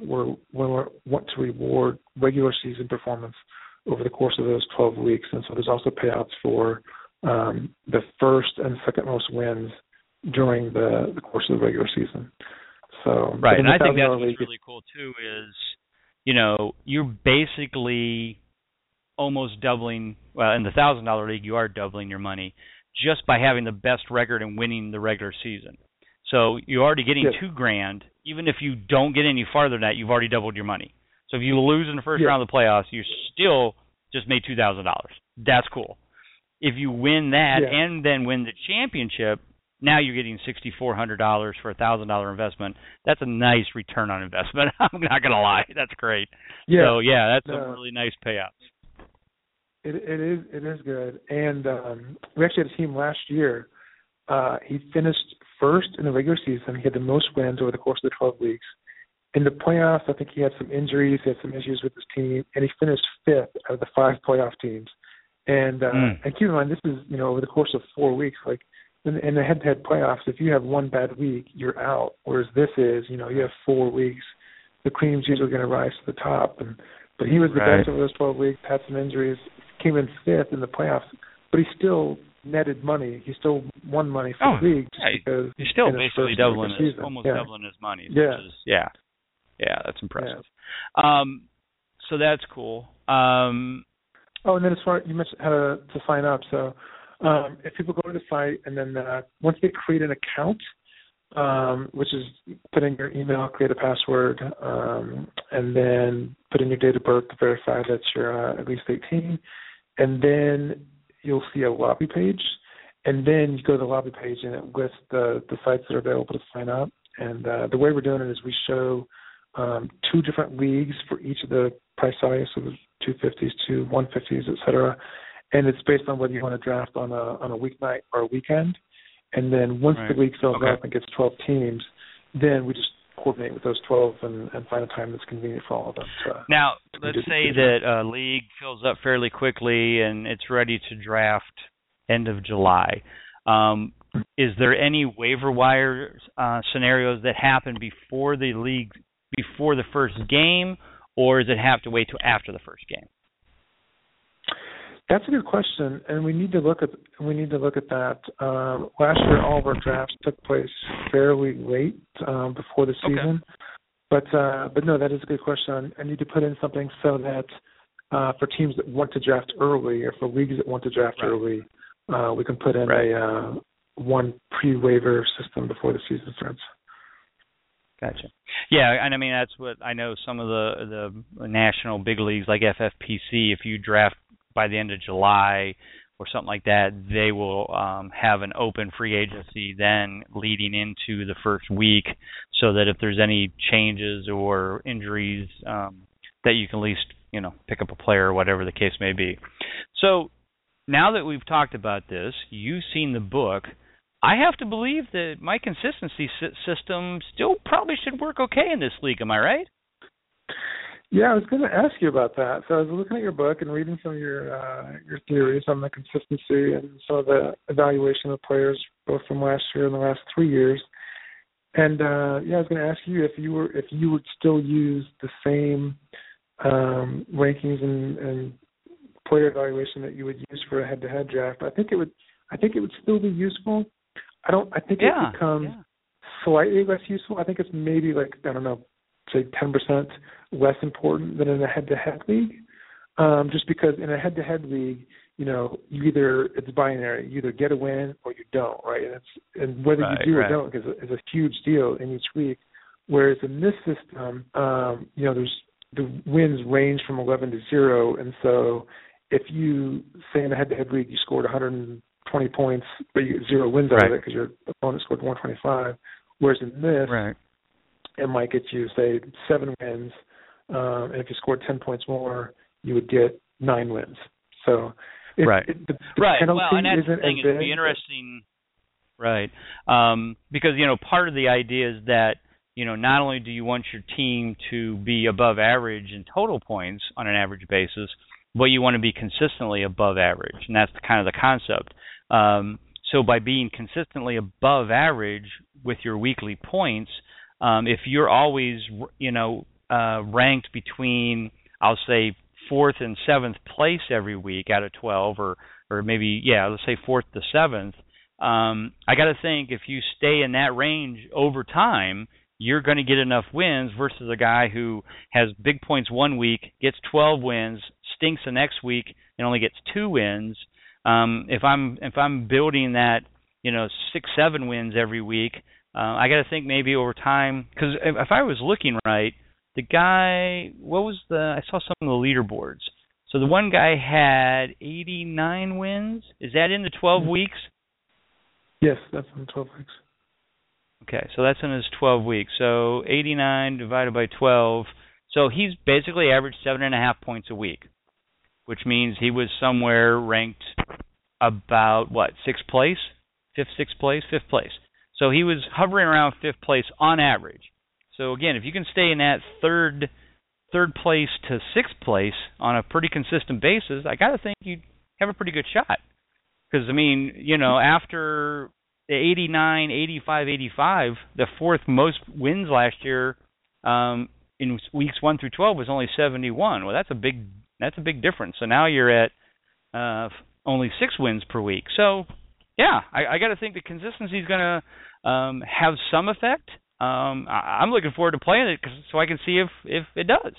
want to reward regular season performance over the course of those 12 weeks, and so there's also payouts for the first and second most wins during the course of the regular season. So right, and I think that's what's really cool too is you're basically almost doubling. Well, in the $1,000 league, you are doubling your money just by having the best record and winning the regular season. So you're already getting $2,000. Even if you don't get any farther than that, you've already doubled your money. So if you lose in the first round of the playoffs, you still just made $2,000. That's cool. If you win that and then win the championship, now you're getting $6,400 for a $1,000 investment. That's a nice return on investment. I'm not going to lie. That's great. Yeah. So, that's some really nice payouts. It is good. And we actually had a team last year. He finished first in the regular season. He had the most wins over the course of the 12 weeks. In the playoffs, I think he had some injuries, he had some issues with his team, and he finished 5th out of the 5 playoff teams. And keep in mind, this is over the course of 4 weeks. Like in the head-to-head playoffs, if you have one bad week, you're out. Whereas this is, you have 4 weeks. The cream's usually going to rise to the top. But he was the best over those 12 weeks. Had some injuries, came in 5th in the playoffs, but he still netted money. He still won money for the league just because he's still basically doubling doubling his money. That's impressive. So that's cool. And then as far as you mentioned how to sign up, so if people go to the site and then once they create an account, which is put in your email, create a password, and then put in your date of birth to verify that you're at least 18, and then you'll see a lobby page, and then you go to the lobby page and it lists the sites that are available to sign up. And the way we're doing it is we show 2 different leagues for each of the price values, so the 250s to 150s, et cetera. And it's based on whether you want to draft on a weeknight or a weekend. And then once the league fills up and gets 12 teams, then we just coordinate with those 12 and find a time that's convenient for all of them. Now, let's say that a league fills up fairly quickly and it's ready to draft end of July. Is there any waiver wire scenarios that happen before the league, before the first game, or does it have to wait till after the first game? That's a good question, and we need to look at that. Last year, all of our drafts took place fairly late before the season, but no, that is a good question. I need to put in something so that for teams that want to draft early, or for leagues that want to draft early, we can put in a one pre-waiver system before the season starts. Gotcha. Yeah, and I mean that's what I know. Some of the national big leagues like FFPC, if you draft by the end of July or something like that, they will have an open free agency then leading into the first week, so that if there's any changes or injuries, that you can at least pick up a player or whatever the case may be. So now that we've talked about this, you've seen the book. I have to believe that my consistency system still probably should work okay in this league. Am I right? Yeah, I was going to ask you about that. So I was looking at your book and reading some of your theories on the consistency and some of the evaluation of players, both from last year and the last 3 years. And yeah, I was going to ask you if you would still use the same rankings and player evaluation that you would use for a head-to-head draft. I think it would still be useful. I think it becomes slightly less useful. I think it's maybe like, I don't know, say 10% less important than in a head-to-head league. Just because in a head-to-head league, it's binary. You either get a win or you don't, right? And whether you do or don't is a huge deal in each week. Whereas in this system, there's the wins range from 11 to 0, and so if you say in a head-to-head league you scored 120 points, but you get 0 wins out of it because your opponent scored 125, whereas in this, it might get you, say, 7 wins, and if you scored 10 points more, you would get 9 wins. So the penalty well, and that's isn't the thing. It'd be interesting, because part of the idea is that not only do you want your team to be above average in total points on an average basis, but you want to be consistently above average, and that's kind of the concept. So by being consistently above average with your weekly points, if you're always, ranked between, I'll say, 4th and 7th place every week out of 12, or maybe, let's say 4th to 7th, I got to think if you stay in that range over time, you're going to get enough wins versus a guy who has big points one week, gets 12 wins, stinks the next week, and only gets 2 wins. If I'm building that, 6-7 wins every week, I got to think maybe over time, because if I was looking right, the guy, I saw some of the leaderboards. So the one guy had 89 wins. Is that in the 12 weeks? Yes, that's in the 12 weeks. Okay, so that's in his 12 weeks. So 89 divided by 12. So he's basically averaged 7.5 points a week, which means he was somewhere ranked about, 6th place? 5th place. So he was hovering around 5th place on average. So again, if you can stay in that third place to 6th place on a pretty consistent basis, I got to think you have a pretty good shot. Because, after the 89, 85, 85, the 4th most wins last year in weeks 1 through 12 was only 71. Well, that's a big difference. So now you're at only 6 wins per week. So, yeah, I got to think the consistency is going to have some effect. I'm looking forward to playing it so I can see if it does.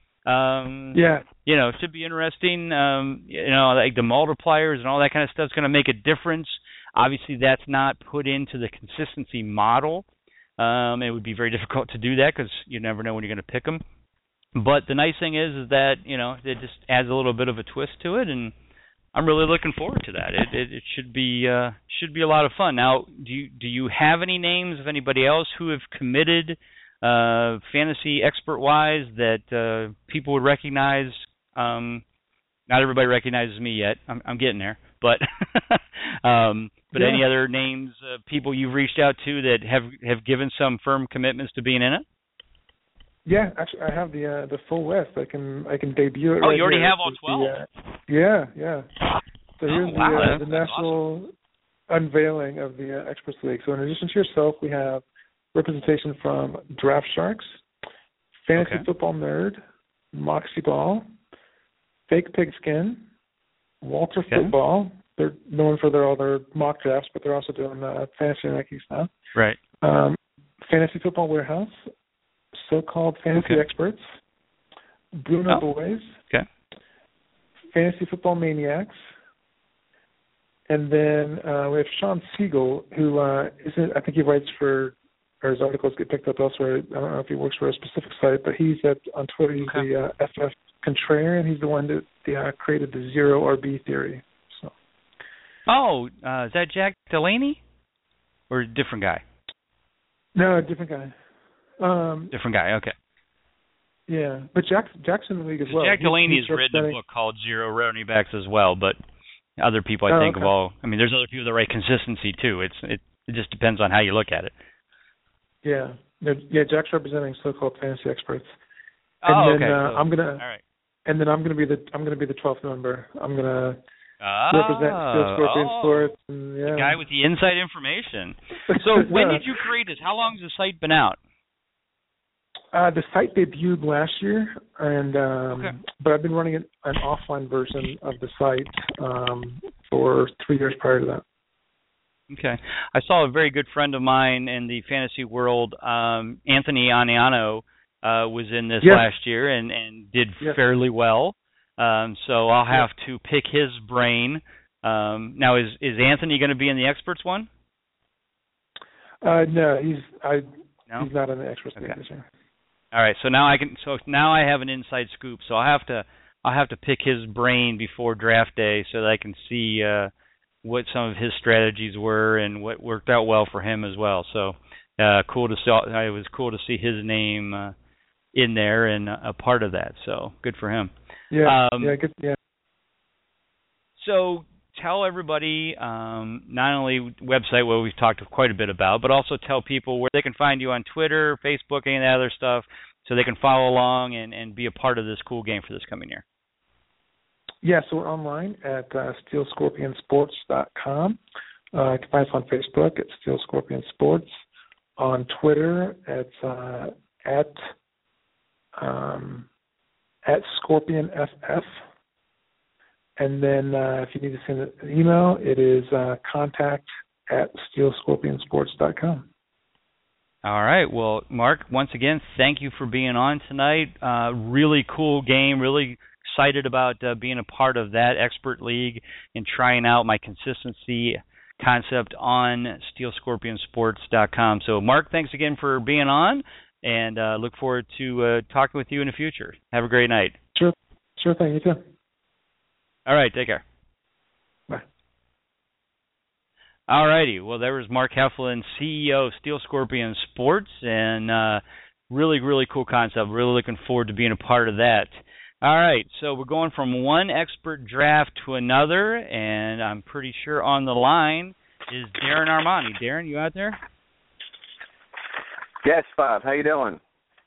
It should be interesting. Like the multipliers and all that kind of stuff is going to make a difference. Obviously, that's not put into the consistency model. It would be very difficult to do that because you never know when you're going to pick them. But the nice thing is that, it just adds a little bit of a twist to it, and I'm really looking forward to that. It should be a lot of fun. Now, do you have any names of anybody else who have committed fantasy expert-wise that people would recognize? Not everybody recognizes me yet. I'm getting there, but any other names, people you've reached out to that have given some firm commitments to being in it? Yeah, actually, I have the full list. I can debut it. Oh, you already have all 12? Yeah. So here's the national unveiling of the Experts League. So in addition to yourself, we have representation from Draft Sharks, Fantasy Football Nerd, Moxie Ball, Fake Pigskin, Walter Football. They're known for all their mock drafts, but they're also doing fantasy rankings now. Right. Fantasy Football Warehouse, So-Called Fantasy Experts, Bruno Boys, Fantasy Football Maniacs, and then we have Sean Siegel, who I think he writes for, or his articles get picked up elsewhere. I don't know if he works for a specific site, but he's on Twitter. He's the FF Contrarian. He's the one that created the zero RB theory. So. Is that Jack Delaney, or a different guy? No, a different guy. Different guy. Okay. Yeah, but Jack's in the league as well. Jack Delaney has written a book called Zero Running Backs as well, but other people I think of all. I mean, there's other people that write consistency too. It just depends on how you look at it. Yeah. Jack's representing So-Called Fantasy Experts. And okay. then So, I'm gonna. all right. And then I'm gonna be the 12th member. I'm gonna represent Steel Scorpion Sports. And, the guy with the inside information. So when did you create this? How long has the site been out? The site debuted last year, and but I've been running an offline version of the site for 3 years prior to that. Okay. I saw a very good friend of mine in the fantasy world, Anthony Aniano, was in this last year and did fairly well. So I'll have to pick his brain. Now, is Anthony going to be in the experts one? No, he's not in the experts this year. All right. So now I have an inside scoop. So I'll have to pick his brain before draft day so that I can see what some of his strategies were and what worked out well for him as well. So cool to see. It was cool to see his name in there and a part of that. So good for him. Good. So tell everybody not only website, what we've talked quite a bit about, but also tell people where they can find you on Twitter, Facebook, any of that other stuff, so they can follow along and be a part of this cool game for this coming year. Yeah, so we're online at steelscorpionsports.com. You can find us on Facebook at Steel Scorpion Sports. On Twitter, it's at ScorpionFF. And then if you need to send an email, it is contact@steelscorpionsports.com. All right. Well, Mark, once again, thank you for being on tonight. Really cool game. Really excited about being a part of that expert league and trying out my consistency concept on steelscorpionsports.com. So, Mark, thanks again for being on, and look forward to talking with you in the future. Have a great night. Sure thing. You too. All right. Take care. Bye. All righty. Well, there was Mark Heflin, CEO of Steel Scorpion Sports, and really, really cool concept. Really looking forward to being a part of that. All right. So we're going from one expert draft to another, and I'm pretty sure on the line is Darren Armani. Darren, you out there? Yes, Bob. How you doing?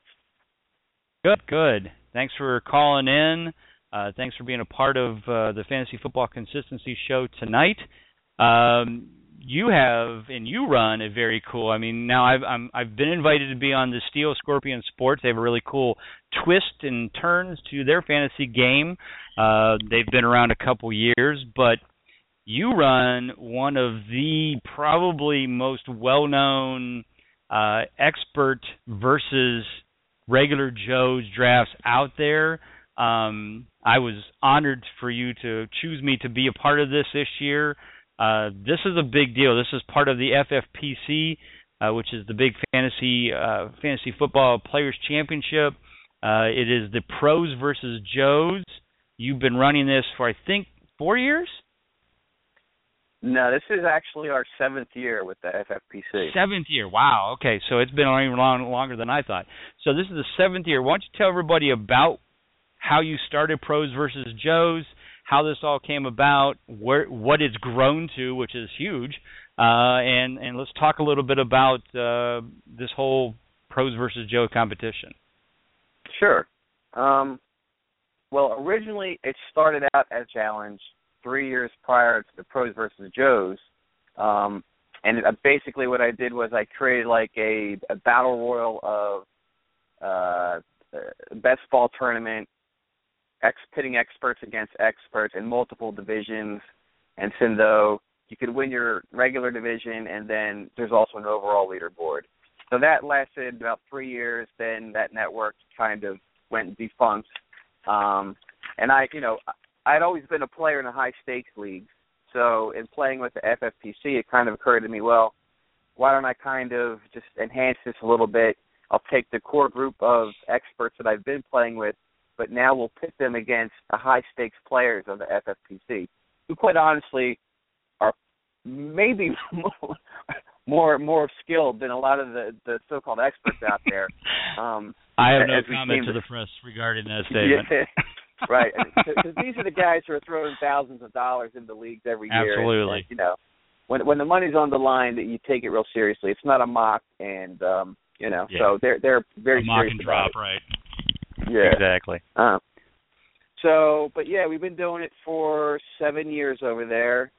Good. Thanks for calling in. Thanks for being a part of the Fantasy Football Consistency Show tonight. You run a very cool. I mean, now I've been invited to be on the Steel Scorpion Sports. They have a really cool twist and turns to their fantasy game. They've been around a couple years, but you run one of the probably most well-known expert versus regular Joe's drafts out there. I was honored for you to choose me to be a part of this year. This is a big deal. This is part of the FFPC, which is the big fantasy football players championship. It is the pros versus Joes. You've been running this for, I think, 4 years? No, this is actually our 7th year with the FFPC. 7th year. Wow. Okay, so it's been even longer than I thought. So this is the 7th year. Why don't you tell everybody about how you started Pros versus Joes, how this all came about, what it's grown to, which is huge, and let's talk a little bit about this whole Pros versus Joe competition. Sure. Well, originally it started out as a challenge 3 years prior to the Pros versus Joes, and basically what I did was I created like a battle royal of best ball tournament, pitting experts against experts in multiple divisions, and so you could win your regular division, and then there's also an overall leaderboard. So that lasted about 3 years. Then that network kind of went defunct, and I'd always been a player in a high stakes league. So in playing with the FFPC, it kind of occurred to me, well, why don't I kind of just enhance this a little bit? I'll take the core group of experts that I've been playing with, but now we'll pit them against the high-stakes players of the FFPC, who quite honestly are maybe more skilled than a lot of the so-called experts out there. I have no comment to the press regarding that statement. Yeah, right. Because these are the guys who are throwing thousands of dollars into leagues every year. Absolutely. And, when the money's on the line, that you take it real seriously. It's not a mock, and so they're very a mock serious and drop, about it. right? Yeah. Exactly. But yeah, we've been doing it for 7 years over there.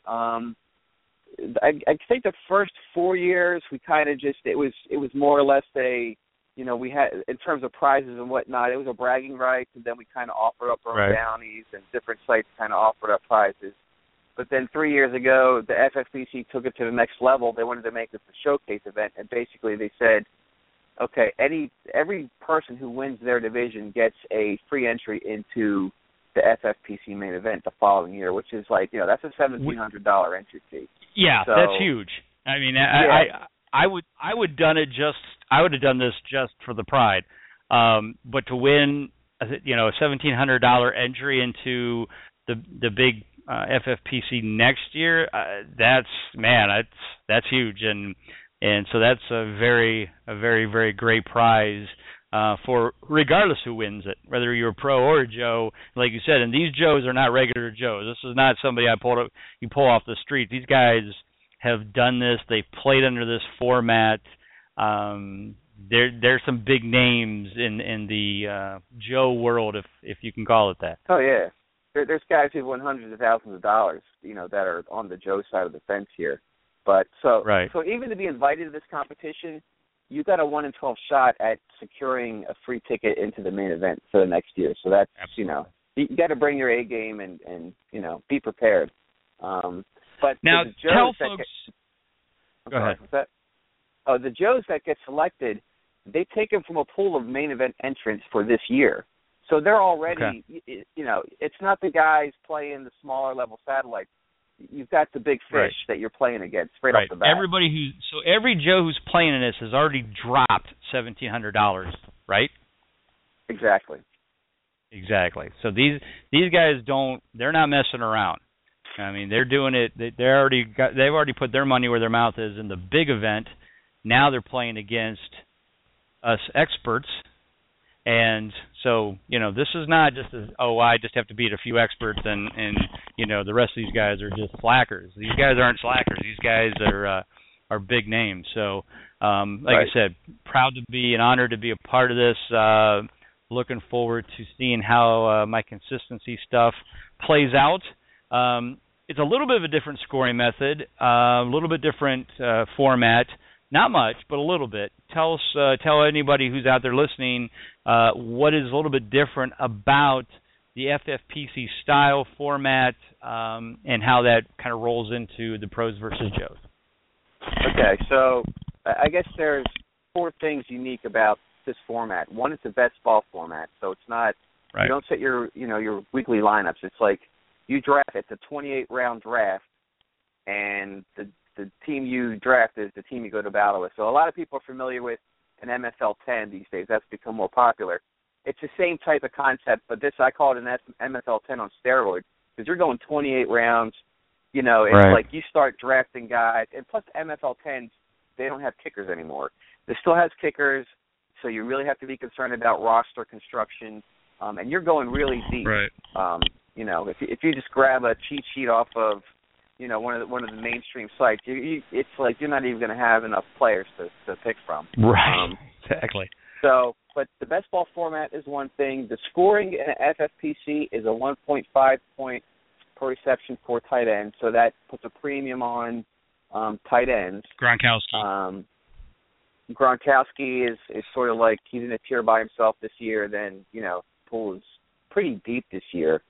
I think the first 4 years we kind of just it was more or less we had in terms of prizes and whatnot. It was a bragging rights, and then we kind of offered up our own bounties, and different sites kind of offered up prizes. But then 3 years ago, the FFPC took it to the next level. They wanted to make this a showcase event, and basically they said, okay, every person who wins their division gets a free entry into the FFPC main event the following year, which is that's a $1,700 entry fee. Yeah, so, that's huge. I mean, I would have done this just for the pride, but to win, a $1,700 entry into the big FFPC next year, that's huge, and so that's a very, very great prize for regardless who wins it, whether you're a pro or a Joe, like you said. And these Joes are not regular Joes. This is not somebody you pull off the street. These guys have done this. They've played under this format. There's some big names in the Joe world, if you can call it that. Oh yeah, there's guys who've won hundreds of thousands of dollars, that are on the Joe side of the fence here. But so even to be invited to this competition, you got a 1 in 12 shot at securing a free ticket into the main event for the next year. So that's you got to bring your A game and be prepared. But now the tell folks. Go ahead. The Joes that get selected, they take them from a pool of main event entrants for this year. So they're already, it's not the guys playing the smaller level satellites. You've got the big fish that you're playing against straight off the bat. Every Joe who's playing in this has already dropped $1,700, right? Exactly. So these guys they're not messing around. I mean, they're doing it. They've already put their money where their mouth is in the big event. Now they're playing against us experts. And so, this is not just I just have to beat a few experts and the rest of these guys are just slackers. These guys aren't slackers. These guys are big names. So, I said, proud to be and honored to be a part of this. Looking forward to seeing how my consistency stuff plays out. It's a little bit of a different scoring method, a little bit different format. Not much, but a little bit. Tell anybody who's out there listening what is a little bit different about the FFPC style format and how that kind of rolls into the pros versus Joes. Okay, so I guess there's 4 things unique about this format. One, it's a best ball format, so it's not you don't set your weekly lineups. It's like you draft. It's a 28-round draft, and the team you draft is the team you go to battle with. So a lot of people are familiar with an MFL 10 these days. That's become more popular. It's the same type of concept, but I call it an MFL 10 on steroids because you're going 28 rounds. It's like you start drafting guys. And plus MFL 10s, they don't have kickers anymore. This still has kickers, so you really have to be concerned about roster construction. And you're going really deep. Right. If you just grab a cheat sheet off of one of the mainstream sites, it's like you're not even going to have enough players to pick from. Right. Exactly. So, but the best ball format is one thing. The scoring in FFPC is a 1.5 point per reception for tight ends, so that puts a premium on tight ends. Gronkowski. Gronkowski is sort of like he's in a tier by himself this year. Then pool is pretty deep this year.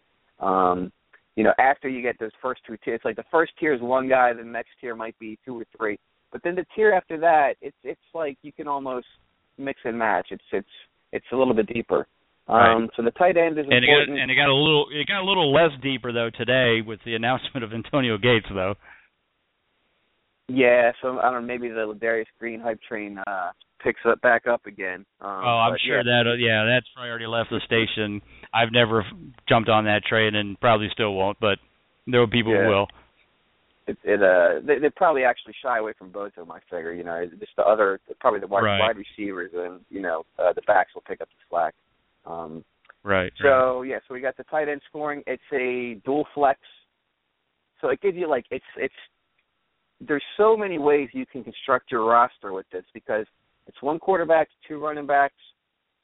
After you get those first 2 tiers, it's like the first tier is one guy, the next tier might be 2 or 3. But then the tier after that, it's like you can almost mix and match. It's a little bit deeper. So the tight end is important. And it got a little less deeper though today with the announcement of Antonio Gates though. Yeah, so I don't know, maybe the Darius Green hype train picks up back up again. I'm sure that's probably already left the station. I've never jumped on that train and probably still won't, but there are people who will. They probably actually shy away from both of them, I figure. Just probably the wide receivers and the backs will pick up the slack. Right. So so we got the tight end scoring. It's a dual flex, so it gives you it's. There's so many ways you can construct your roster with this because it's 1 quarterback, 2 running backs,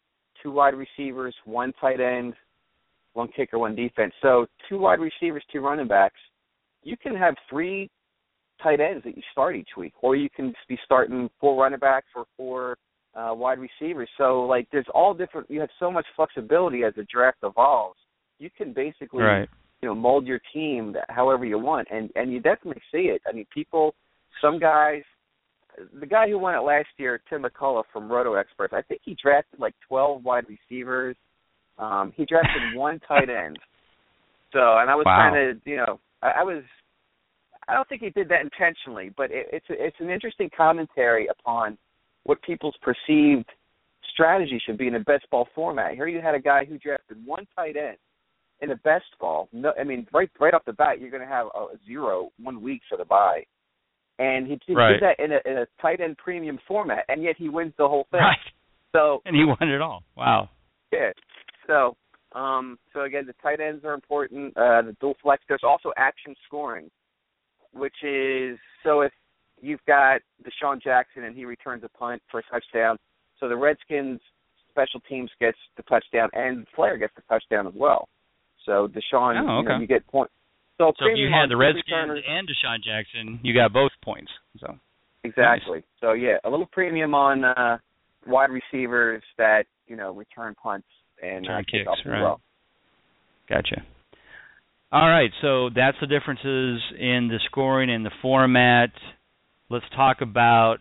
2 wide receivers, 1 tight end, 1 kicker, 1 defense. So 2 wide receivers, 2 running backs. You can have 3 tight ends that you start each week, or you can be starting 4 running backs or 4 wide receivers. So, like, there's all different. You have so much flexibility as the draft evolves. You can basically, mold your team however you want, and you definitely see it. I mean, some guys. The guy who won it last year, Tim McCullough from Roto Experts, I think he drafted like 12 wide receivers. He drafted 1 tight end. So, and I was kind of, I don't think he did that intentionally, but it's an interesting commentary upon what people's perceived strategy should be in a best ball format. Here you had a guy who drafted 1 tight end in a best ball. No, I mean, right off the bat, you're going to have a 0 1 week for the bye. And he did that in a tight end premium format, and yet he wins the whole thing. Right. So, and he won it all. Wow. Yeah. So again, the tight ends are important. The dual flex. There's also action scoring, which is, so if you've got Deshaun Jackson and he returns a punt for a touchdown, so the Redskins special teams gets the touchdown and Flair gets the touchdown as well. So Deshaun, you get points. So if you had the Redskins and Deshaun Jackson, you got both points. So exactly. Nice. So yeah, a little premium on wide receivers that return punts and kicks as right. well. Gotcha. All right, so that's the differences in the scoring and the format. Let's talk about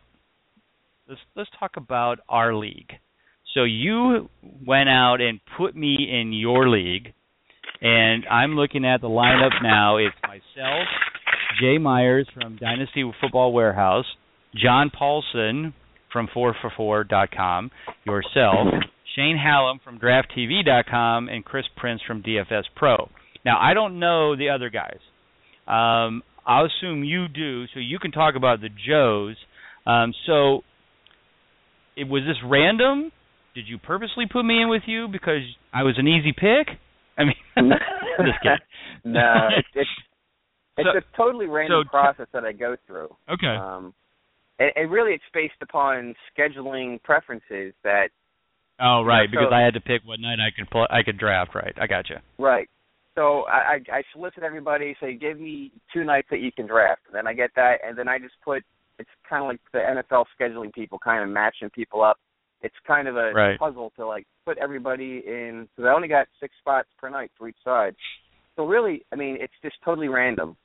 our league. So you went out and put me in your league. And I'm looking at the lineup now. It's myself, Jay Myers from Dynasty Football Warehouse, John Paulson from 4for4.com, yourself, Shane Hallam from DraftTV.com, and Chris Prince from DFS Pro. Now, I don't know the other guys. I'll assume you do, so you can talk about the Joes. Was this random? Did you purposely put me in with you because I was an easy pick? I mean, just kidding. No, it's a totally random process that I go through. Okay. And really, it's based upon scheduling preferences that. Oh, right, because I had to pick what night I could draft. Right, I gotcha. Right. So I solicit everybody, say, give me 2 nights that you can draft. And then I get that, and then I just put. It's kind of like the NFL scheduling people, kind of matching people up. It's kind of a puzzle to like put everybody in, because I only got 6 spots per night for each side. So really, I mean, it's just totally random.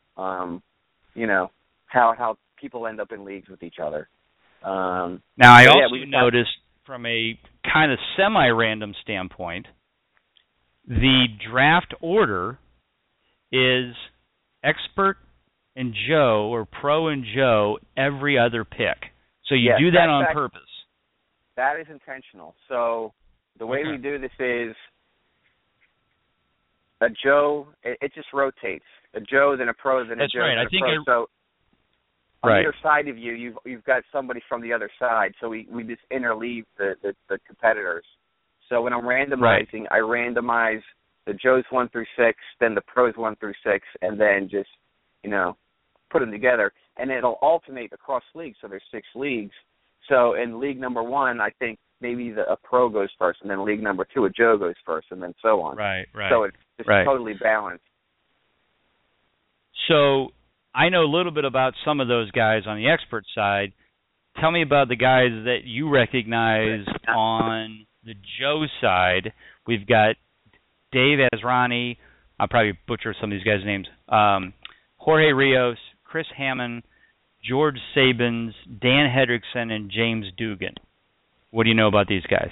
How people end up in leagues with each other. Now I also noticed from a kind of semi-random standpoint, the draft order is expert and Joe or pro and Joe every other pick. So you do that on purpose. That is intentional. So the way we do this is a Joe, it just rotates. A Joe, then a pro, then a Joe, right. then a pro. So on either side of you've got somebody from the other side. So we just interleave the competitors. So when I'm randomizing, I randomize the Joes 1 through 6, then the pros 1 through 6, and then just, put them together. And it'll alternate across leagues. So there's 6 leagues. So in league number 1, I think maybe a pro goes first, and then league number 2, a Joe goes first, and then so on. Right. So it's just totally balanced. So I know a little bit about some of those guys on the expert side. Tell me about the guys that you recognize on the Joe side. We've got Dave Asrani. I'll probably butcher some of these guys' names. Jorge Rios, Chris Hammond, George Sabins, Dan Hendrickson, and James Dugan. What do you know about these guys?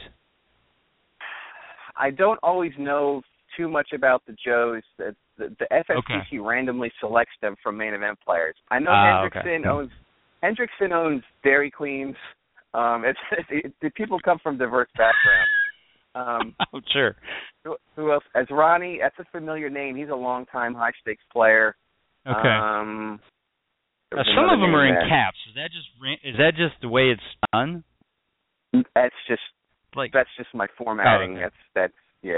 I don't always know too much about the Joes. The FFPC randomly selects them from main event players. I know Hendrickson owns Dairy Queens. The people come from diverse backgrounds. Sure. Who else? Asrani, that's a familiar name. He's a long-time high-stakes player. Okay. Some of them are in caps. Is that just the way it's done? That's just my formatting. Oh, okay. That's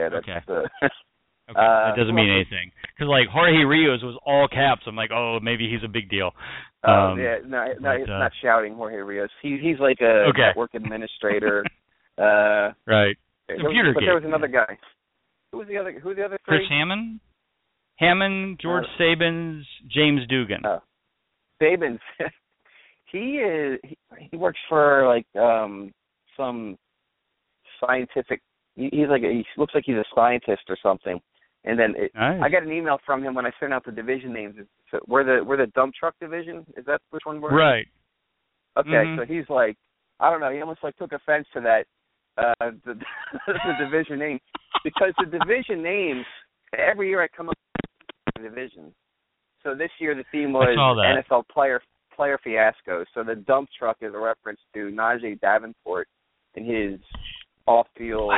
that doesn't mean anything. Because like Jorge Rios was all caps. I'm like, maybe he's a big deal. He's not shouting Jorge Rios. He's like a network administrator. Right. Computer but geek. there was another guy. Who the other three? Chris Hammond? Hammond, George Sabins, James Dugan. Sabins. He works for like some scientific. He looks like he's a scientist or something. And then nice. I got an email from him when I sent out the division names. So we're the dump truck division. Is that which one we're? Right. Okay, so he's like, I don't know. He almost like took offense to that the division name, because the division names every year I come up with a division. So this year the theme was NFL player fiasco. So the dump truck is a reference to Najee Davenport and his off-field.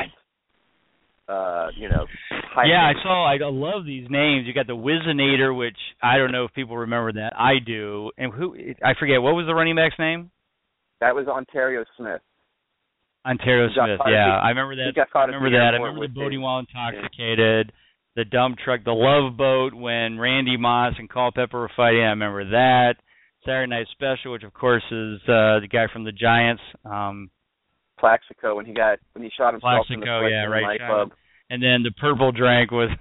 I love these names. You got the Wizinator, which I don't know if people remember that. I do. And I forget, what was the running back's name? That was Ontario Smith. Ontario Smith, yeah. I remember that. I remember the boating while intoxicated, the dump truck, the Love Boat when Randy Moss and Culpepper were fighting. I remember that. Saturday Night Special, which of course is the guy from the Giants. Plaxico when he shot himself in the foot in the nightclub. And then the purple drink was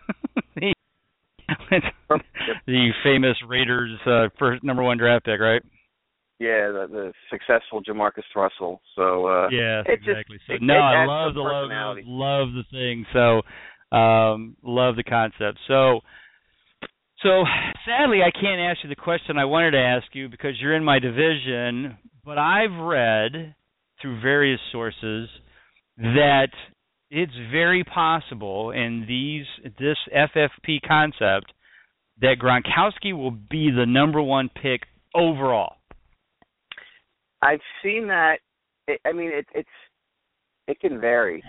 the famous Raiders first number 1 draft pick, right? Yeah, the successful Jamarcus Russell. So yeah, exactly. I love the logo, love the thing. So love the concept. So sadly, I can't ask you the question I wanted to ask you because you're in my division. But I've read through various sources that it's very possible in this FFP concept that Gronkowski will be the number 1 pick overall. I've seen that. It can vary.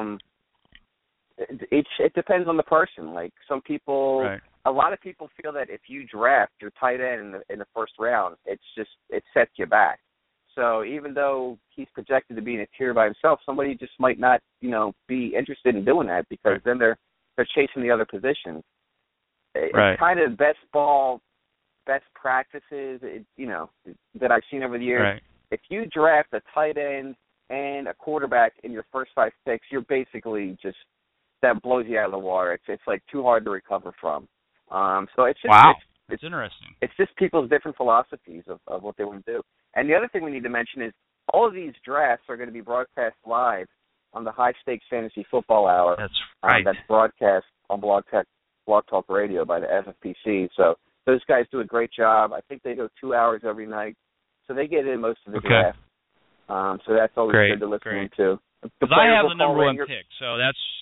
It depends on the person. Like some people, right. A lot of people feel that if you draft your tight end in the first round, it sets you back. So even though he's projected to be in a tier by himself, somebody just might not, be interested in doing that because then they're chasing the other positions. Right. It's kind of best practices, that I've seen over the years. Right. If you draft a tight end and a quarterback in your first 5 picks, you're basically that blows you out of the water. It's like too hard to recover from. So it's just wow. It's interesting. It's just people's different philosophies of what they want to do. And the other thing we need to mention is all of these drafts are going to be broadcast live on the High Stakes Fantasy Football Hour. That's right. That's broadcast on Blog Talk Radio by the FFPC. So those guys do a great job. I think they go 2 hours every night. So they get in most of the draft. So that's always good to listen to. Because I have the number 1 pick, so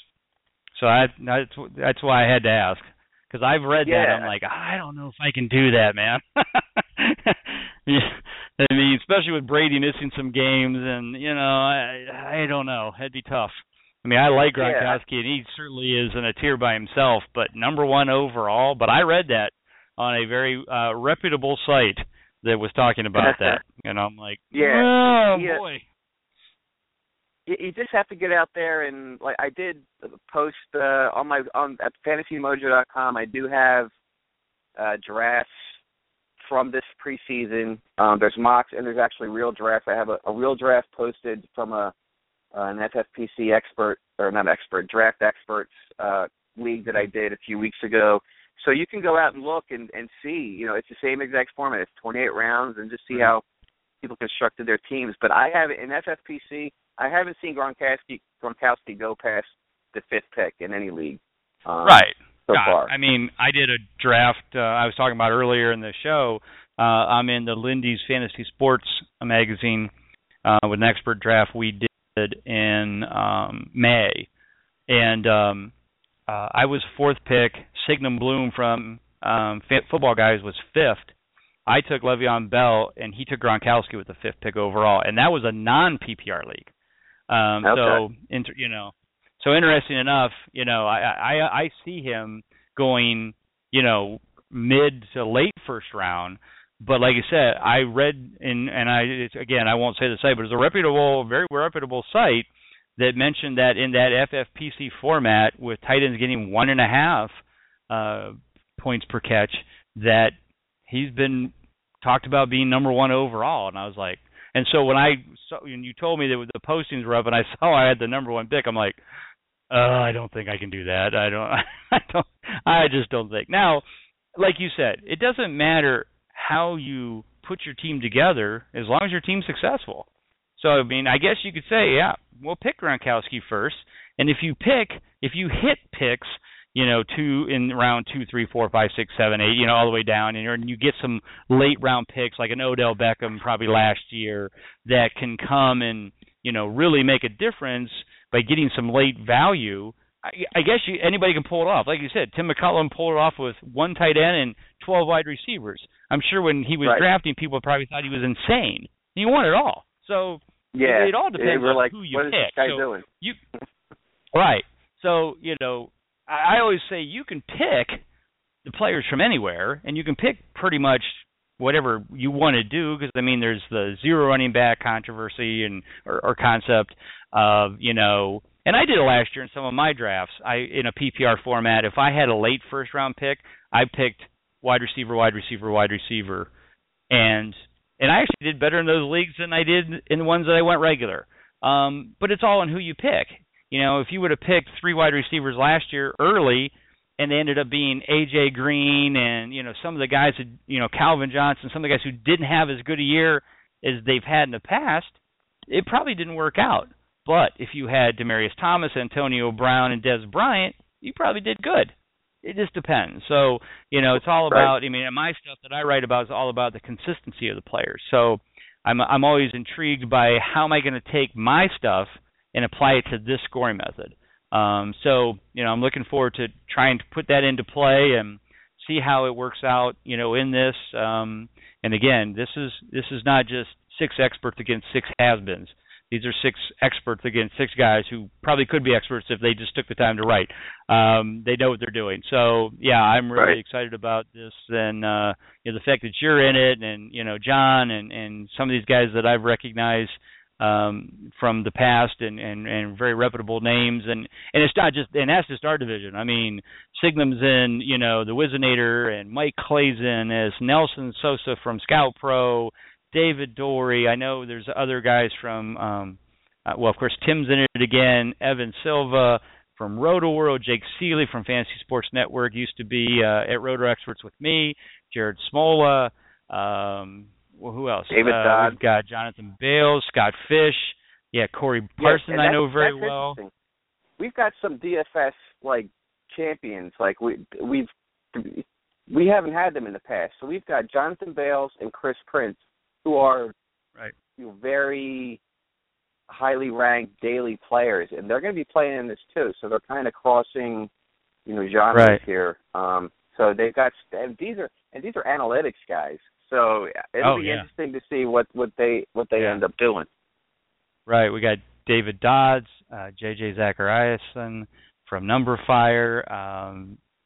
that's why I had to ask. Because I've read that, I'm like, I don't know if I can do that, man. I mean, especially with Brady missing some games, and I don't know, it'd be tough. I mean, I like Gronkowski, and he certainly is in a tier by himself, but number 1 overall. But I read that on a very reputable site that was talking about that, and I'm like, boy. You just have to get out there and like I did post at fantasymojo.com. I do have drafts from this preseason. There's mocks and there's actually real drafts. I have a real draft posted from an FFPC draft experts league that I did a few weeks ago. So you can go out and look and see. It's the same exact format. It's 28 rounds and just see how people constructed their teams. But I have in FFPC. I haven't seen Gronkowski go past the 5th pick in any league. Right. So far. I mean, I did a draft I was talking about earlier in the show. I'm in the Lindy's Fantasy Sports magazine with an expert draft we did in May. And I was 4th pick. Signum Bloom from Football Guys was 5th. I took Le'Veon Bell, and he took Gronkowski with the 5th pick overall. And that was a non-PPR league. So interesting enough, I see him going, mid to late first round. But like I said, I read I won't say the site, but it's a very reputable site that mentioned that in that FFPC format with tight ends getting 1.5 points per catch, that he's been talked about being number 1 overall. And I was like, and so when you told me that the postings were up and I saw I had the number 1 pick, I'm like, I don't think I can do that. I just don't think. Now, like you said, it doesn't matter how you put your team together as long as your team's successful. So, I mean, I guess you could say, yeah, we'll pick Gronkowski first. And if you hit picks, in round 2, 3, 4, 5, 6, 7, 8, all the way down, and you get some late round picks like an Odell Beckham probably last year that can come and, really make a difference by getting some late value. I guess anybody can pull it off. Like you said, Tim McCollum pulled it off with one tight end and 12 wide receivers. I'm sure when he was drafting, people probably thought he was insane. He won it all. So yeah, it all depends on who you what pick. What is this guy doing? Right. So, I always say you can pick the players from anywhere, and you can pick pretty much whatever you want to do, because, I mean, there's the zero running back controversy or concept of, and I did it last year in some of my drafts. In a PPR format, if I had a late first-round pick, I picked wide receiver, wide receiver, wide receiver, and I actually did better in those leagues than I did in the ones that I went regular. But it's all on who you pick. If you would have picked 3 wide receivers last year early, and they ended up being A.J. Green and, some of the guys, Calvin Johnson, some of the guys who didn't have as good a year as they've had in the past, it probably didn't work out. But if you had Demaryius Thomas, Antonio Brown, and Dez Bryant, you probably did good. It just depends. So, it's all about, my stuff that I write about is all about the consistency of the players. So I'm always intrigued by how am I going to take my stuff and apply it to this scoring method. So, I'm looking forward to trying to put that into play and see how it works out, in this. And again, this is not just 6 experts against 6 has-beens. These are 6 experts against 6 guys who probably could be experts if they just took the time to write. They know what they're doing. So, yeah, I'm really excited about this. And, the fact that you're in it and, John and some of these guys that I've recognized from the past and very reputable names. And it's not just – and that's just our division. I mean, Signum's in, the Wizinator and Mike Clazen as Nelson Sosa from Scout Pro, David Dory. I know there's other guys from, of course, Tim's in it again, Evan Silva from Roto World, Jake Seeley from Fantasy Sports Network used to be at Roto Experts with me, Jared Smola, who else? David Dodd. We've got Jonathan Bales, Scott Fish, Corey Parson I know very well. We've got some DFS champions. We haven't had them in the past. So we've got Jonathan Bales and Chris Prince, who are very highly ranked daily players, and they're going to be playing in this too. So they're kind of crossing, genres here. So they've got, and these are analytics guys. So it'll be interesting to see what they end up doing. Right. We got David Dodds, J.J. Zachariason from Numberfire.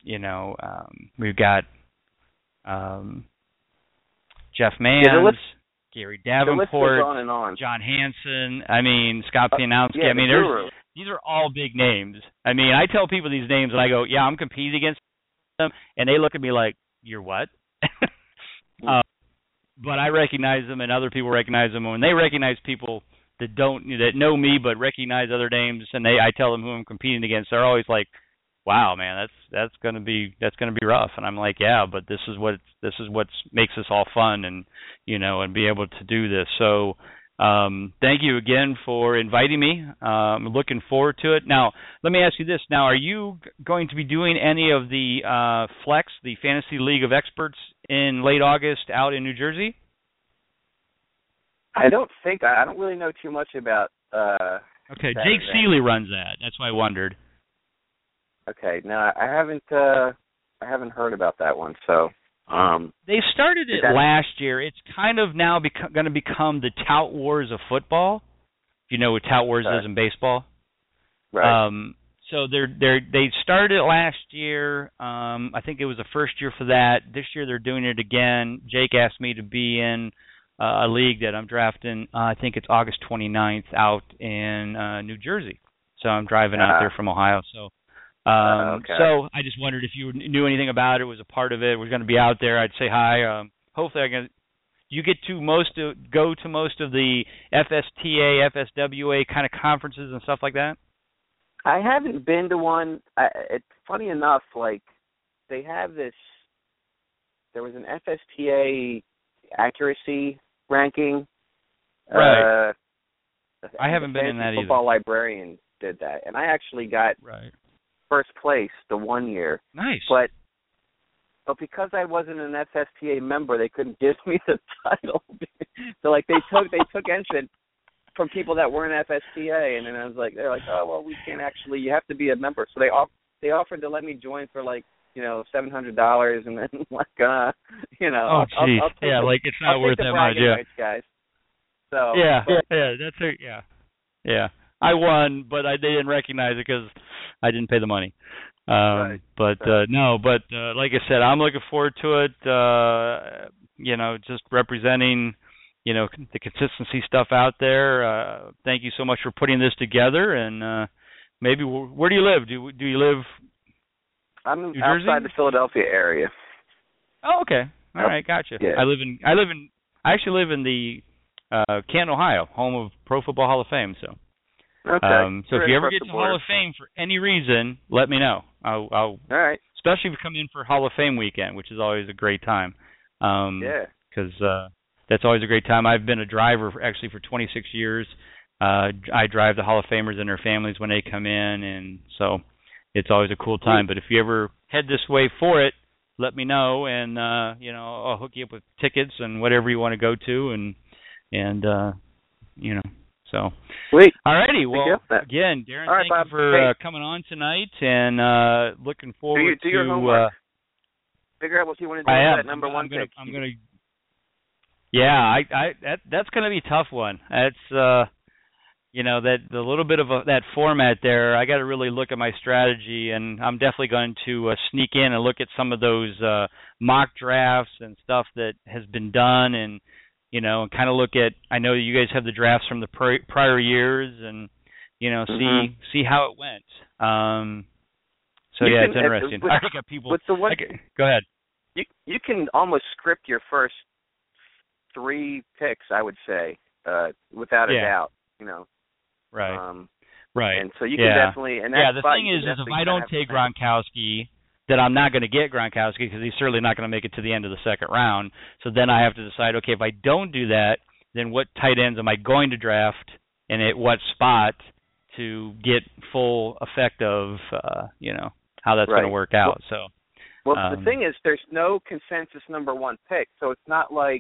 We've got Jeff Manns, Gary Davenport, the list goes on and on. John Hansen. Scott Pianowski. These are all big names. I tell people these names and I go, yeah, I'm competing against them, and they look at me like, you're what? But I recognize them, and other people recognize them. And when they recognize people that know me but recognize other names, and I tell them who I'm competing against, they're always like, "Wow, man, that's gonna be rough." And I'm like, "Yeah, but this is what makes this all fun, and and be able to do this." So, thank you again for inviting me. I'm looking forward to it. Now, let me ask you this: now, are you going to be doing any of the Flex, the Fantasy League of Experts, in late August out in New Jersey? I don't really know too much about. Okay, Jake Seeley runs that. That's why I wondered. Okay, no, I haven't heard about that one. So they started it last year. It's kind of now going to become the Tout Wars of football. If you know what Tout Wars is in baseball, right? So they started it last year. I think it was the first year for that. This year they're doing it again. Jake asked me to be in a league that I'm drafting. I think it's August 29th out in New Jersey. So I'm driving out there from Ohio. So so I just wondered if you knew anything about it, was a part of it, was going to be out there. I'd say hi. Hopefully I can. You get to go to most of the FSTA, FSWA kind of conferences and stuff like that? I haven't been to one. It's funny enough, like they have this. There was an FSPA accuracy ranking. Right. I haven't been in that either. Football Librarian did that, and I actually got first place the one year. Nice. But because I wasn't an FSPA member, they couldn't give me the title. So like they took entrance from people that weren't FSPA, and then I was like, they're like, oh well, we can't actually. You have to be a member. So they offered to let me join for like $700, and then like Oh geez, yeah, like it's not worth that much, yeah. Rights, guys. So yeah. I won, but they didn't recognize it because I didn't pay the money. But like I said, I'm looking forward to it. Just representing, the consistency stuff out there. Thank you so much for putting this together. And maybe where do you live? Do you live? I'm New outside Jersey? the Philadelphia area. Oh, okay. All right, gotcha. Yeah. I actually live in the Canton, Ohio, home of Pro Football Hall of Fame. So. Okay. So if you ever get to Hall of Fame for any reason, let me know. I'll all right. Especially if you come in for Hall of Fame weekend, which is always a great time. Because that's always a great time. I've been a driver for 26 years. I drive the Hall of Famers and their families when they come in, and so it's always a cool time. But if you ever head this way for it, let me know, and I'll hook you up with tickets and whatever you want to go to, and So, sweet. All righty. Well, again, Darren, right, thank Bob. you for coming on tonight, and looking forward do your homework. Figure out what you want to do with that number one pick. I'm gonna. Yeah, that's gonna be a tough one. That's that the little bit of that format there. I got to really look at my strategy, and I'm definitely going to sneak in and look at some of those mock drafts and stuff that has been done, and and kind of look at. I know you guys have the drafts from the prior years, and see how it went. It's interesting. I got people. Go ahead. You can almost script your first 3 picks, I would say, without a doubt. Right. Right. And so you can definitely. And the thing is if I don't take Gronkowski, then I'm not going to get Gronkowski because he's certainly not going to make it to the end of the second round. So then I have to decide, okay, if I don't do that, then what tight ends am I going to draft and at what spot to get full effect of, how that's going to work out. The thing is, there's no consensus number one pick, so it's not like,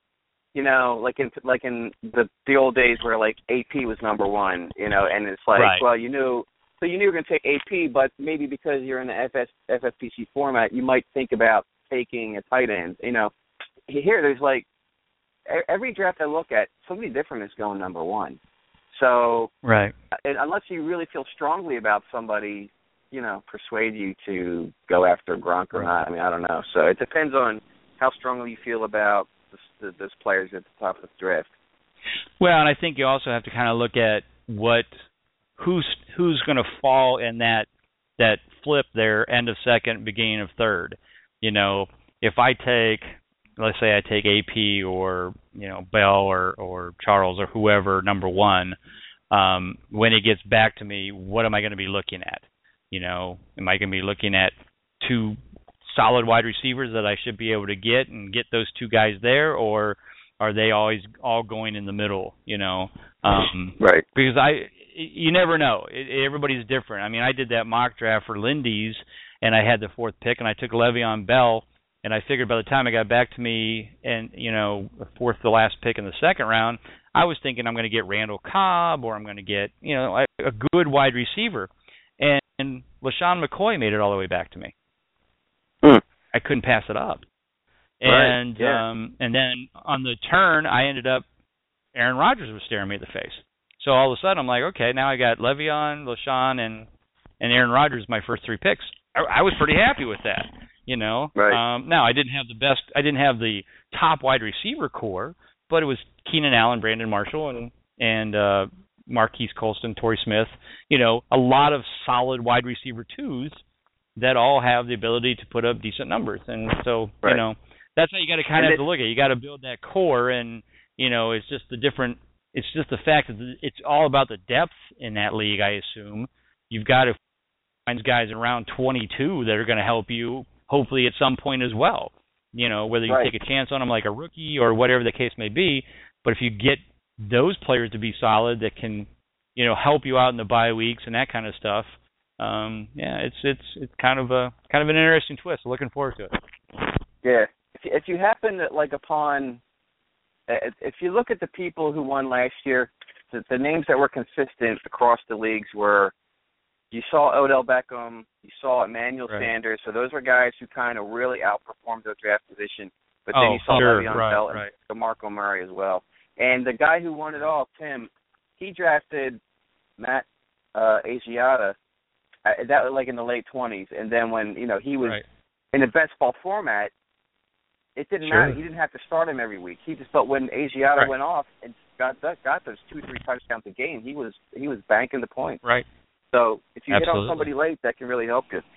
like in the old days where like AP was number one, and it's like, well, you knew you were going to take AP, but maybe because you're in the FFPC format, you might think about taking a tight end. Here there's like every draft I look at, somebody different is going number one. So unless you really feel strongly about somebody, persuade you to go after Gronk or not. I mean, I don't know. So it depends on how strongly you feel about those players at the top of the draft. Well, and I think you also have to kind of look at who's going to fall in that flip there, end of second, beginning of third. If I take, let's say I take AP or Bell or Charles or whoever number one, when it gets back to me, what am I going to be looking at? Am I going to be looking at 2 solid wide receivers that I should be able to get those 2 guys there, or are they always all going in the middle? Right. Because you never know. Everybody's different. I mean, I did that mock draft for Lindy's, and I had the 4th pick, and I took Le'Veon Bell, and I figured by the time it got back to me, and fourth to last pick in the second round, I was thinking I'm going to get Randall Cobb, or I'm going to get a good wide receiver, and LaShawn McCoy made it all the way back to me. I couldn't pass it up. And then on the turn, I ended up, Aaron Rodgers was staring me in the face. So all of a sudden, I'm like, okay, now I got Le'Veon, LaShawn, and Aaron Rodgers, my first 3 picks. I was pretty happy with that, Right. Now, I didn't have the top wide receiver core, but it was Keenan Allen, Brandon Marshall, and Marquise Colston, Torrey Smith, a lot of solid wide receiver 2s that all have the ability to put up decent numbers. And so, that's how you got to kind of have to look at it. You got to build that core, and, it's just the fact that it's all about the depth in that league, I assume, you've got to find guys in round 22 that are going to help you, hopefully at some point as well. Whether you take a chance on them like a rookie or whatever the case may be. But if you get those players to be solid that can, help you out in the bye weeks and that kind of stuff, it's kind of an interesting twist. Looking forward to it. Yeah, if you happen to if you look at the people who won last year, the names that were consistent across the leagues were, you saw Odell Beckham, you saw Emmanuel Sanders, so those were guys who kind of really outperformed their draft position. But then you saw Le'Veon Bell and DeMarco Murray as well. And the guy who won it all, Tim, he drafted Matt Asiata, that was like in the late 20s, and then when he was in the best ball format, it didn't matter. He didn't have to start him every week. He just, but when Asiata went off and got those 2-3 touchdowns a game, he was banking the points. Right. So if you hit on somebody late, that can really help you.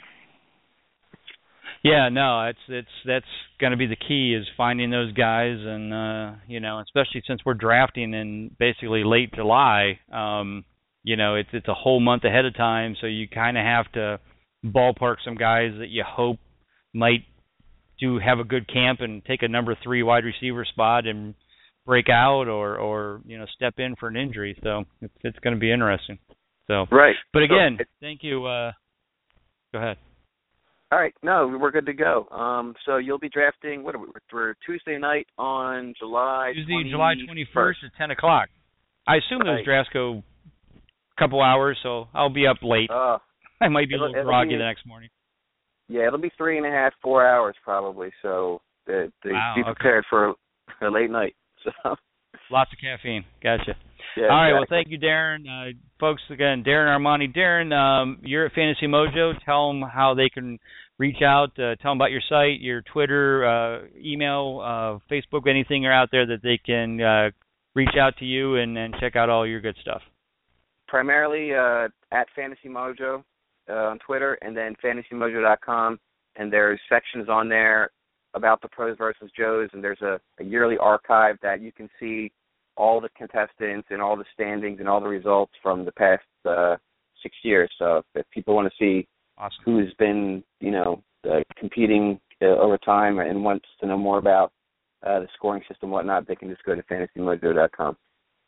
Yeah, no, that's going to be the key, is finding those guys, and especially since we're drafting in basically late July, it's a whole month ahead of time, so you kind of have to ballpark some guys that you hope might have a good camp and take a number 3 wide receiver spot and break out, or step in for an injury. So it's going to be interesting. So but again, thank you. Go ahead. All right, no, we're good to go. So you'll be drafting. We're Tuesday night on July 21st at 10 o'clock. I assume those drafts go a couple hours, so I'll be up late. I might be a little groggy the next morning. Yeah, it'll be 3.5, 4 hours probably. So be prepared for a late night. So lots of caffeine. Gotcha. Yeah, all right, well, thank you, Darren. Folks, again, Darren Armani. Darren, you're at Fantasy Mojo. Tell them how they can reach out. Tell them about your site, your Twitter, email, Facebook, anything out there that they can reach out to you and check out all your good stuff. Primarily at Fantasy Mojo on Twitter, and then FantasyMojo.com. And there's sections on there about the Pros versus Joes, and there's a yearly archive that you can see all the contestants and all the standings and all the results from the past 6 years. So if people want to see who's been, competing over time and wants to know more about the scoring system and whatnot, they can just go to FantasyMojo.com.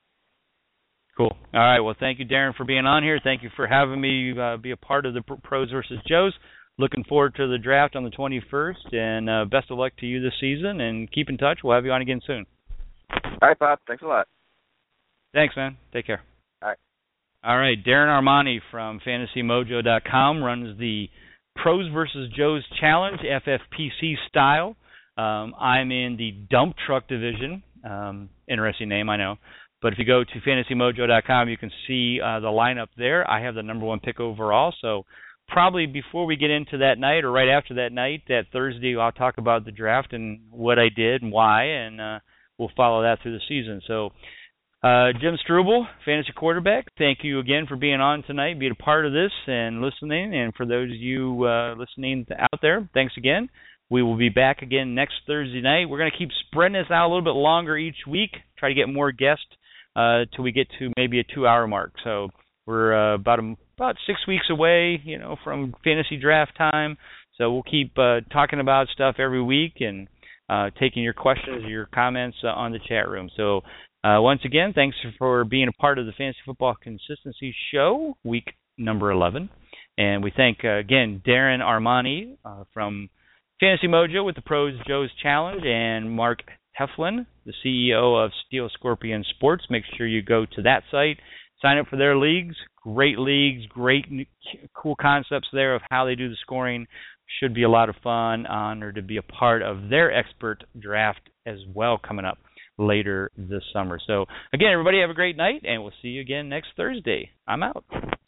Cool. All right. Well, thank you, Darren, for being on here. Thank you for having me be a part of the Pros versus Joes. Looking forward to the draft on the 21st, and best of luck to you this season, and keep in touch. We'll have you on again soon. All right, Bob. Thanks a lot. Thanks, man. Take care. All right. All right. Darren Armani from FantasyMojo.com runs the Pros vs. Joes Challenge, FFPC style. I'm in the dump truck division. Interesting name, I know. But if you go to FantasyMojo.com, you can see the lineup there. I have the number 1 pick overall. So probably before we get into that night, or right after that night, that Thursday, I'll talk about the draft and what I did and why, and we'll follow that through the season. So Jim Struble, fantasy quarterback, thank you again for being on tonight, being a part of this and listening. And for those of you listening out there, thanks again. We will be back again next Thursday night. We're going to keep spreading this out a little bit longer each week, try to get more guests till we get to maybe a 2-hour mark. So we're about 6 weeks away, from fantasy draft time. So we'll keep talking about stuff every week and taking your questions, your comments on the chat room. So once again, thanks for being a part of the Fantasy Football Consistency Show, week number 11. And we thank, again, Darren Armani from Fantasy Mojo with the Pros Joes Challenge, and Mark Heflin, the CEO of Steel Scorpion Sports. Make sure you go to that site, sign up for their leagues, great cool concepts there of how they do the scoring. Should be a lot of fun. Honored to be a part of their expert draft as well coming up later this summer. So, again, everybody have a great night, and we'll see you again next Thursday. I'm out.